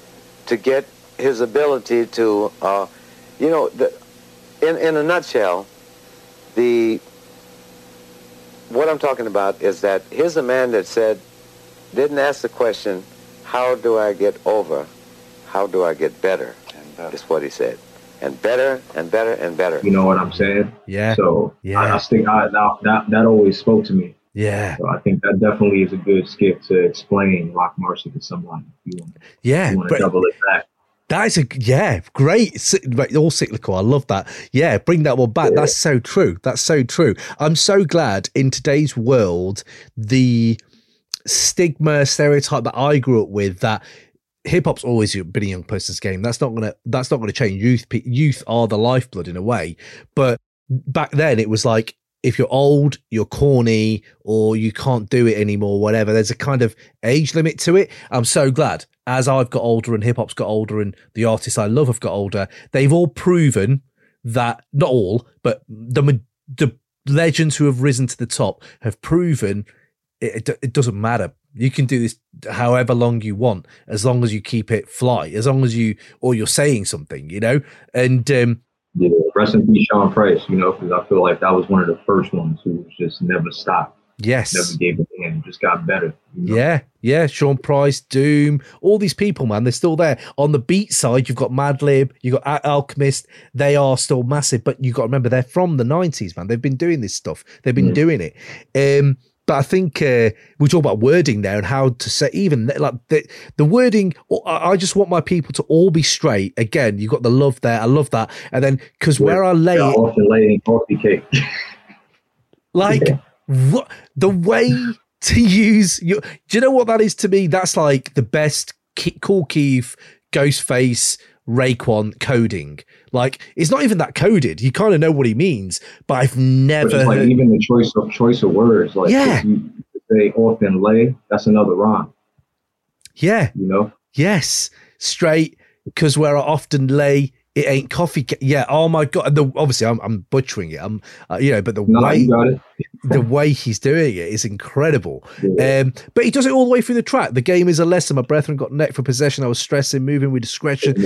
to get his ability to, uh, you know, the, in in a nutshell, the what I'm talking about is that here's a man that said, didn't ask the question, how do I get over? How do I get better? And, uh, Is what he said. And better and better and better. You know what I'm saying? yeah. So Yeah. I, I think I, that, that that always spoke to me. Yeah. So I think that definitely is a good skit to explain Rock Marcy to someone. If you want, Yeah. you want to But double it back. that is a, yeah, great. Cy- right, all cyclical. I love that. Yeah. Bring that one back. Yeah. That's so true. That's so true. I'm so glad in today's world, the stigma stereotype that I grew up with, that hip hop's always been a young person's game. That's not gonna. That's not gonna change. Youth, pe- youth are the lifeblood in a way. But back then, it was like, if you're old, you're corny, or you can't do it anymore. Whatever. There's a kind of age limit to it. I'm so glad as I've got older and hip hop's got older and the artists I love have got older. They've all proven that, not all, but the ma- the legends who have risen to the top have proven it, it, it doesn't matter. You can do this however long you want, as long as you keep it fly, as long as you, or you're saying something, you know? And um, Yeah, rest in peace, Sean Price, you know, because I feel like that was one of the first ones who just never stopped, yes. never gave a damn, just got better. You know? Yeah, yeah. Sean Price, Doom, all these people, man, they're still there. On the beat side, you've got Madlib, you've got Al- Alchemist. They are still massive, but you've got to remember they're from the nineties, man. They've been doing this stuff. They've been Mm. doing it. Um, but I think uh, we talk about wording now and how to say, even like the, the wording. I I just want my people to all be straight. Again, you've got the love there. I love that. And then, because where I lay Yeah, it, often laying coffee cake. like Yeah. what the way to use your, do you know what that is to me? That's like the best Ke- Cool Keith, Ghostface, Raekwon coding. Like, it's not even that coded. You kind of know what he means, but I've never But it's like heard... even the choice of choice of words. Like, Yeah. if you say often lay, that's another rhyme. Yeah. You know? Yes. Straight, because where I often lay, it ain't coffee. Ca- yeah. Oh my God. The, obviously, I'm, I'm butchering it. I'm, uh, you know, but the No, way you got it. the way he's doing it is incredible. Yeah. Um, but he does it all the way through the track. The game is a lesson. My brethren got neck for possession. I was stressing, moving with discretion.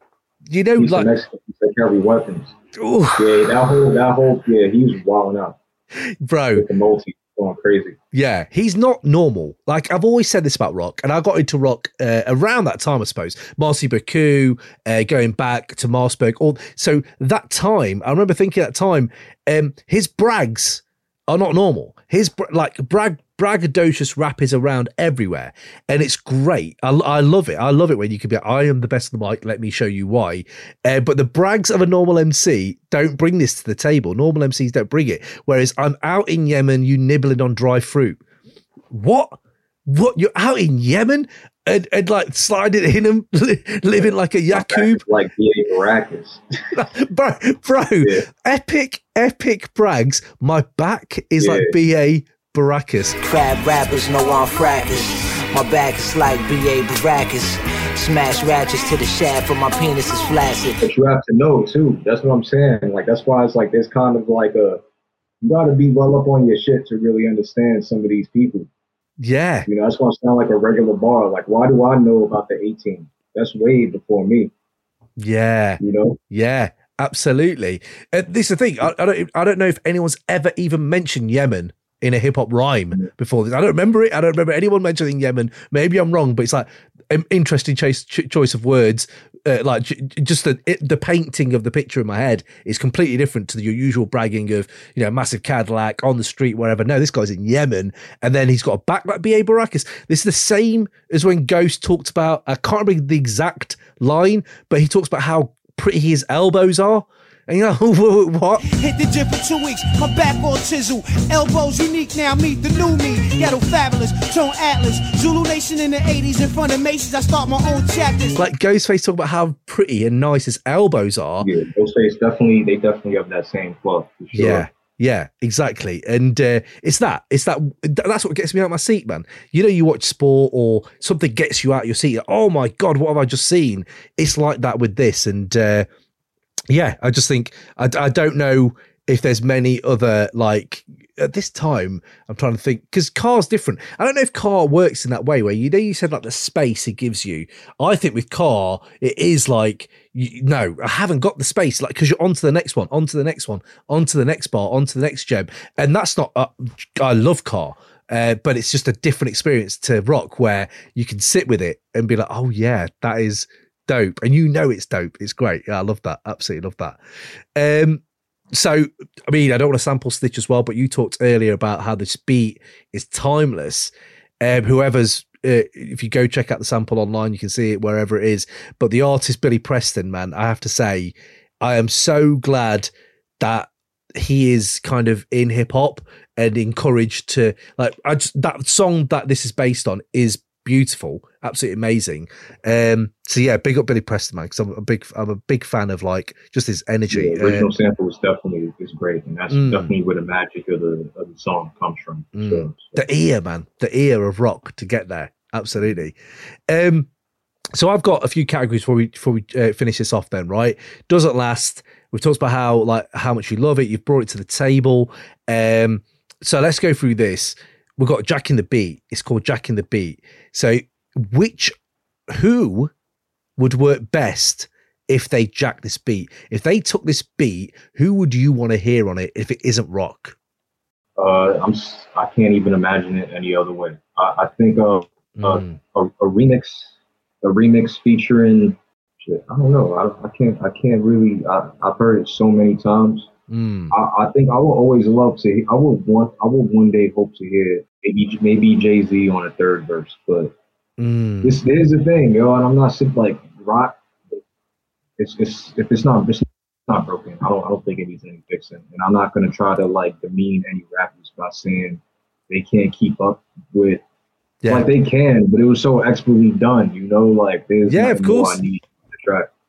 You know, He's like, the next to carry weapons. ooh, Yeah, that whole that whole yeah, he was wilding out bro. with the multi going crazy. Yeah, he's not normal. Like, I've always said this about rock, and I got into rock uh, around that time, I suppose. Marcy Baku, uh, going back to Marsberg. All so that time, I remember thinking at that time, um, his brags are not normal. His bra- like brag braggadocious rap is around everywhere, and it's great. I, I love it. I love it when you can be, I am the best of the mic. Let me show you why. Uh, but the brags of a normal M C don't bring this to the table. Normal M Cs don't bring it. Whereas I'm out in Yemen, you nibbling on dry fruit. What? What? You're out in Yemen and, and like sliding in them, living like a Yakub, like B A Baracus. bro, bro. Yeah. Epic, epic brags. My back is Yeah. like B A Baracus. Crab rappers know I'm fracas. My back is like B A Baracus. Smash ratchets to the shaft for my penis is flaccid. But you have to know too. That's what I'm saying. Like that's why it's like there's kind of like a you gotta be well up on your shit to really understand some of these people. Yeah. You know, that's why I sound like a regular bar. Like, why do I know about the eighteen? That's way before me. Yeah. You know? Yeah. Absolutely. Uh, this is the thing. I, I don't. I don't know if anyone's ever even mentioned Yemen in a hip hop rhyme before this. I don't remember it. I don't remember anyone mentioning Yemen. Maybe I'm wrong, but it's like an interesting choice ch- choice of words. Uh, like j- just the it, the painting of the picture in my head is completely different to the, your usual bragging of, you know, massive Cadillac on the street wherever. No, this guy's in Yemen, and then he's got a back like B A Baracus. This is the same as when Ghost talked about. I can't remember the exact line, but he talks about how pretty his elbows are. And you're like, what? Hit the gym for two weeks, my back all chisel. Elbows unique now, meet the new me. Ghetto fabulous, Tone Atlas. Zulu Nation in the eighties in front of Macy's. I start my own chapters. Like Ghostface talking about how pretty and nice his elbows are. Yeah, Ghostface definitely, they definitely have that same club. For sure. Yeah. Yeah, exactly. And uh, it's that, it's that, that's what gets me out of my seat, man. You know, you watch sport or something gets you out of your seat. Oh my God, what have I just seen? It's like that with this. And uh, yeah, I just think, I, I don't know if there's many other, like, at this time, I'm trying to think, because Car's different. I don't know if Car works in that way where, you know, you said like the space it gives you. I think with Car, it is like, you, no, I haven't got the space, like, because you're on to the next one, on to the next one, on to the next bar, on to the next gem. And that's not, uh, I love Car, uh, but it's just a different experience to rock where you can sit with it and be like, oh yeah, that is dope. And you know it's dope. It's great. Yeah, I love that. Absolutely love that. Um, So, I mean, I don't want to sample Stitch as well, but you talked earlier about how this beat is timeless. Um, whoever's, uh, if you go check out the sample online, you can see it wherever it is. But the artist, Billy Preston, man, I have to say, I am so glad that he is kind of in hip hop and encouraged to, like, I just, that song that this is based on is beautiful, absolutely amazing. Um, so yeah, big up Billy Preston, man, because I'm a big, I'm a big fan of like just his energy. The original um, sample is definitely is great, and that's Mm. definitely where the magic of the of the song comes from. Mm. So, the ear, man, the ear of rock to get there, absolutely. Um, so I've got a few categories before we before we uh, finish this off. Then, right? Doesn't last. We've talked about how like how much you love it. You've brought it to the table. Um, so let's go through this. We've got Jack in the Beat. It's called Jack in the Beat. So which, who would work best if they jack this beat? If they took this beat, who would you want to hear on it if it isn't rock? uh, I'm s- I can't even imagine it any other way. I, I think of uh, Mm. a, a remix, a remix featuring. Shit, I don't know. I, I can't. I can't really. I, I've heard it so many times. Mm. I, I think I would always love to. I would want. I would one day hope to hear maybe maybe Jay-Z on a third verse. But Mm. this is the thing, yo. And I'm not sitting like rock. It's it's if it's not it's not broken. I don't I don't think it needs any fixing. And I'm not gonna try to like demean any rappers by saying they can't keep up with. Yeah. Like they can, but it was so expertly done. You know, like there's Yeah, nothing of more course. I need to the track.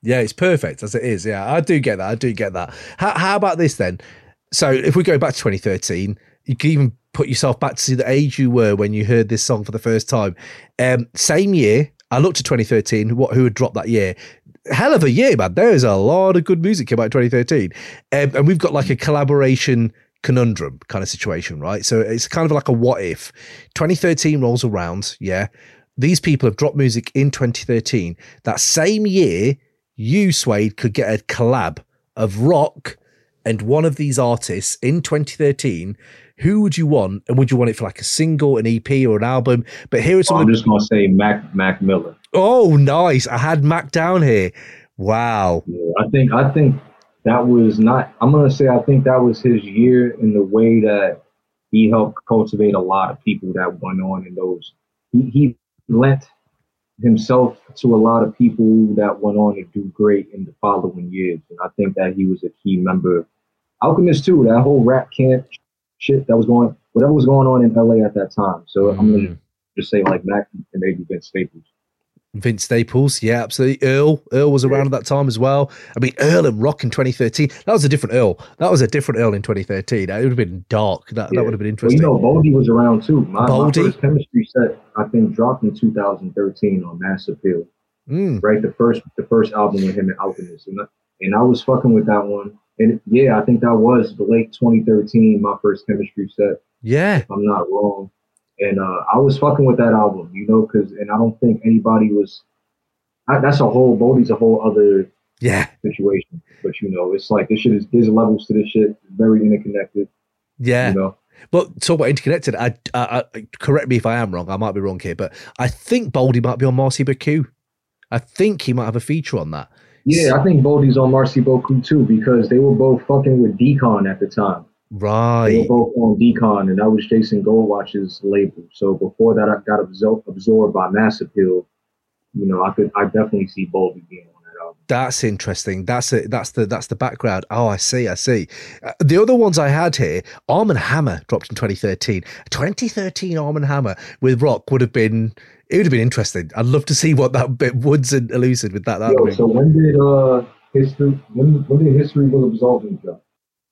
Yeah, it's perfect as it is. Yeah, I do get that. I do get that. How, how about this then? So if we go back to twenty thirteen, you can even put yourself back to see the age you were when you heard this song for the first time. Um, same year, I looked at twenty thirteen, what who had dropped that year. Hell of a year, man. There is a lot of good music about twenty thirteen. Um, and we've got like a collaboration conundrum kind of situation, right? So it's kind of like a what if. twenty thirteen rolls around, yeah. These people have dropped music in twenty thirteen. That same year, you, Suede, could get a collab of Rock and one of these artists in twenty thirteen. Who would you want? And would you want it for like a single, an E P, or an album? But here is oh, some. I'm just gonna say Mac Mac Miller. Oh, nice! I had Mac down here. Wow. Yeah, I think I think that was not. I'm gonna say I think that was his year in the way that he helped cultivate a lot of people that went on in those. He, he lent himself to a lot of people that went on to do great in the following years, and I think that he was a key member. Alchemist too. That whole rap camp shit that was going, whatever was going on in L A at that time. So mm. I'm gonna just say like Mac and maybe Vince Staples. Vince Staples, yeah, absolutely. Earl, Earl was around at that time as well. I mean, Earl and Rock in twenty thirteen. That was a different Earl. That was a different Earl in twenty thirteen. It would have been dark. That yeah. that would have been interesting. Well, you know, Boldy was around too. My, my Boldy? first Chemistry set, I think, dropped in two thousand thirteen on Mass Appeal. Mm. Right, the first the first album with him and Alchemist, and I, and I was fucking with that one. And yeah, I think that was the late twenty thirteen, my first Chemistry set. Yeah, if I'm not wrong. And uh, I was fucking with that album, you know, because and I don't think anybody was. I, that's a whole, Boldy's a whole other yeah situation. But, you know, it's like this shit is, there's levels to this shit. It's very interconnected. Yeah. You know? But talk about interconnected. I, I, I, correct me if I am wrong. I might be wrong here. But I think Boldy might be on Marcy Baku. I think he might have a feature on that. Yeah, I think Boldy's on Marcy Baku too because they were both fucking with Decon at the time. Right. They were both on Decon, and that was Jason Goldwatch's label. So before that, I got absor- absorbed by Mass Appeal. You know, I could, I definitely see Boldy being on that album. That's interesting. That's it. That's the that's the background. Oh, I see. I see. Uh, the other ones I had here, Arm and Hammer dropped in twenty thirteen. twenty thirteen Arm and Hammer with Rock would have been. It would have been interesting. I'd love to see what that bit Woods and Elucid with that. that Yo, so when did uh history? When when did History Will Absolve Me drop?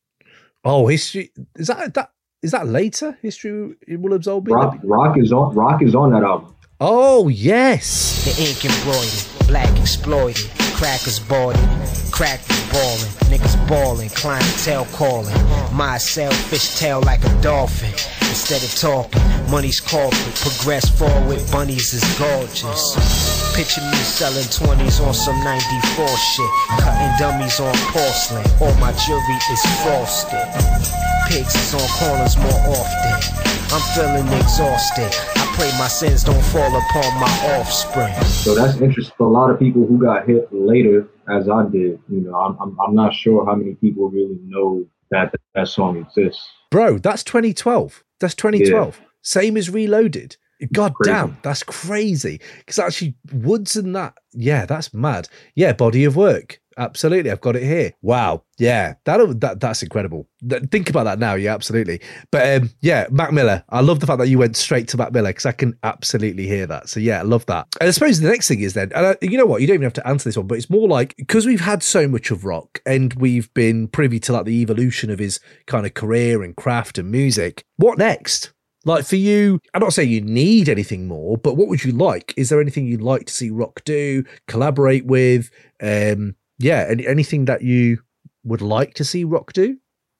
Oh, history is that that is that later? History Will Absolve Me. Rock, Rock is on. Rock is on that album. Oh, yes. The ink embroidered, black exploited, crackers boarded, crackers balling, niggas balling, clientele calling, myself fishtail like a dolphin. Instead of talking, money's corporate, progress forward, bunnies is gorgeous. Picture me selling twenties on some ninety-four shit, cutting dummies on porcelain, all my jewelry is frosted. Pigs is on corners more often, I'm feeling exhausted. I pray my sins don't fall upon my offspring. So that's interesting for a lot of people who got hit later, as I did. You know, I'm I'm, I'm not sure how many people really know that that, that song exists. Bro, that's twenty twelve. That's twenty twelve. Yeah. Same as Reloaded. God crazy. Damn, that's crazy. Because actually, Woods and that, yeah, that's mad. Yeah, body of work. Absolutely, I've got it here. Wow, yeah, that that that's incredible. Think about that now, yeah, absolutely. But um, yeah, Mac Miller. I love the fact that you went straight to Mac Miller because I can absolutely hear that. So yeah, I love that. And I suppose the next thing is then, and I, you know what, you don't even have to answer this one, but it's more like because we've had so much of Rock and we've been privy to like the evolution of his kind of career and craft and music. What next? Like for you, I'm not saying you need anything more, but what would you like? Is there anything you'd like to see Rock do, collaborate with? Um, yeah, any, anything that you would like to see Rock do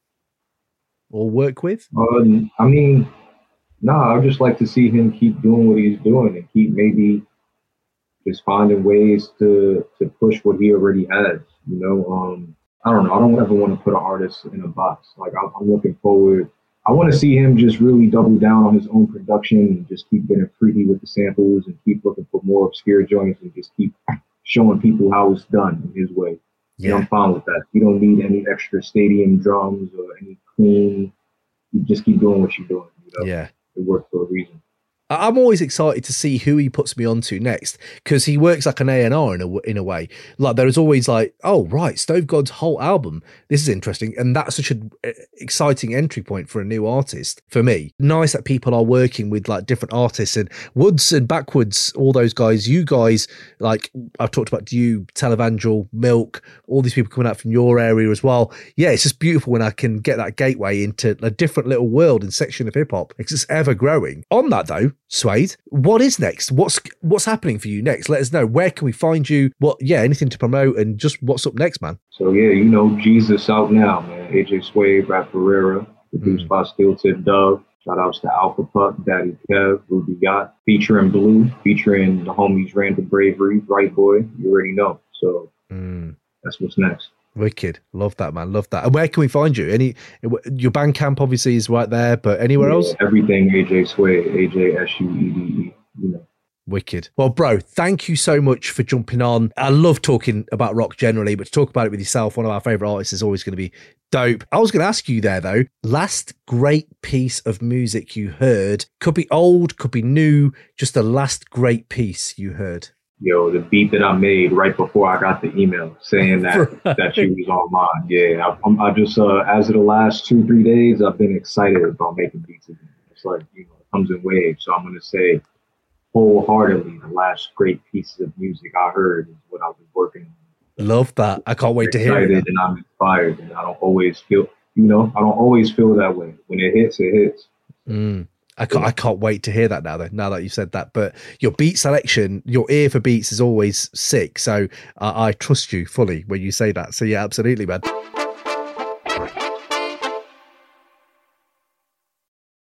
or work with? Um, I mean, no, nah, I'd just like to see him keep doing what he's doing and keep maybe just finding ways to to push what he already has. You know, um, I don't know. I don't ever want to put an artist in a box. Like I'm, I'm looking forward. I want to see him just really double down on his own production and just keep getting freaky with the samples and keep looking for more obscure joints and just keep showing people how it's done in his way. Yeah, and I'm fine with that. You don't need any extra stadium drums or any clean. You just keep doing what you're doing. You know? Yeah, it works for a reason. I'm always excited to see who he puts me onto next, because he works like an A and R in a, in a way. Like there is always like, oh, right, Stove God's whole album. This is interesting. And that's such an exciting entry point for a new artist for me. Nice that people are working with like different artists, and Woods and Backwoods, all those guys, you guys, like I've talked about you, Televangel, Milk, all these people coming out from your area as well. Yeah, it's just beautiful when I can get that gateway into a different little world and section of hip hop. It's just ever growing. On that though, Suede, what is next? What's what's happening for you next? Let us know. Where can we find you? What, yeah, anything to promote, and just what's up next, man? So yeah, you know, Jesus out now, man. A J Suede, Rap Ferreira, produced mm. by Steel Tip Dove. Shout outs to Alpha Pup, Daddy Kev, Ruby Yacht, featuring Blue, featuring the homies Randall Bravery, Right Boy. You already know. So mm. that's what's next. Wicked. Love that, man. Love that. And where can we find you? Any, your Bandcamp obviously is right there, but anywhere yeah, else? Everything A J Suede, A J S U E D E, you know. Wicked. Well, bro, thank you so much for jumping on. I love talking about rock generally, but to talk about it with yourself, one of our favorite artists, is always going to be dope. I was going to ask you there though, last great piece of music you heard, could be old, could be new, just the last great piece you heard. Yo, the beat that I made right before I got the email saying that right. that you was on mine. Yeah, I, I just, uh, as of the last two, three days, I've been excited about making beats again. It's like, you know, it comes in waves. So I'm going to say wholeheartedly, the last great pieces of music I heard is what I was working on. Love that. I can't wait to hear it. And I'm inspired, and I don't always feel, you know, I don't always feel that way. When it hits, it hits. Mm. I can't, I can't wait to hear that now, though, now that you've said that. But your beat selection, your ear for beats is always sick. So uh, I trust you fully when you say that. So, yeah, absolutely, man.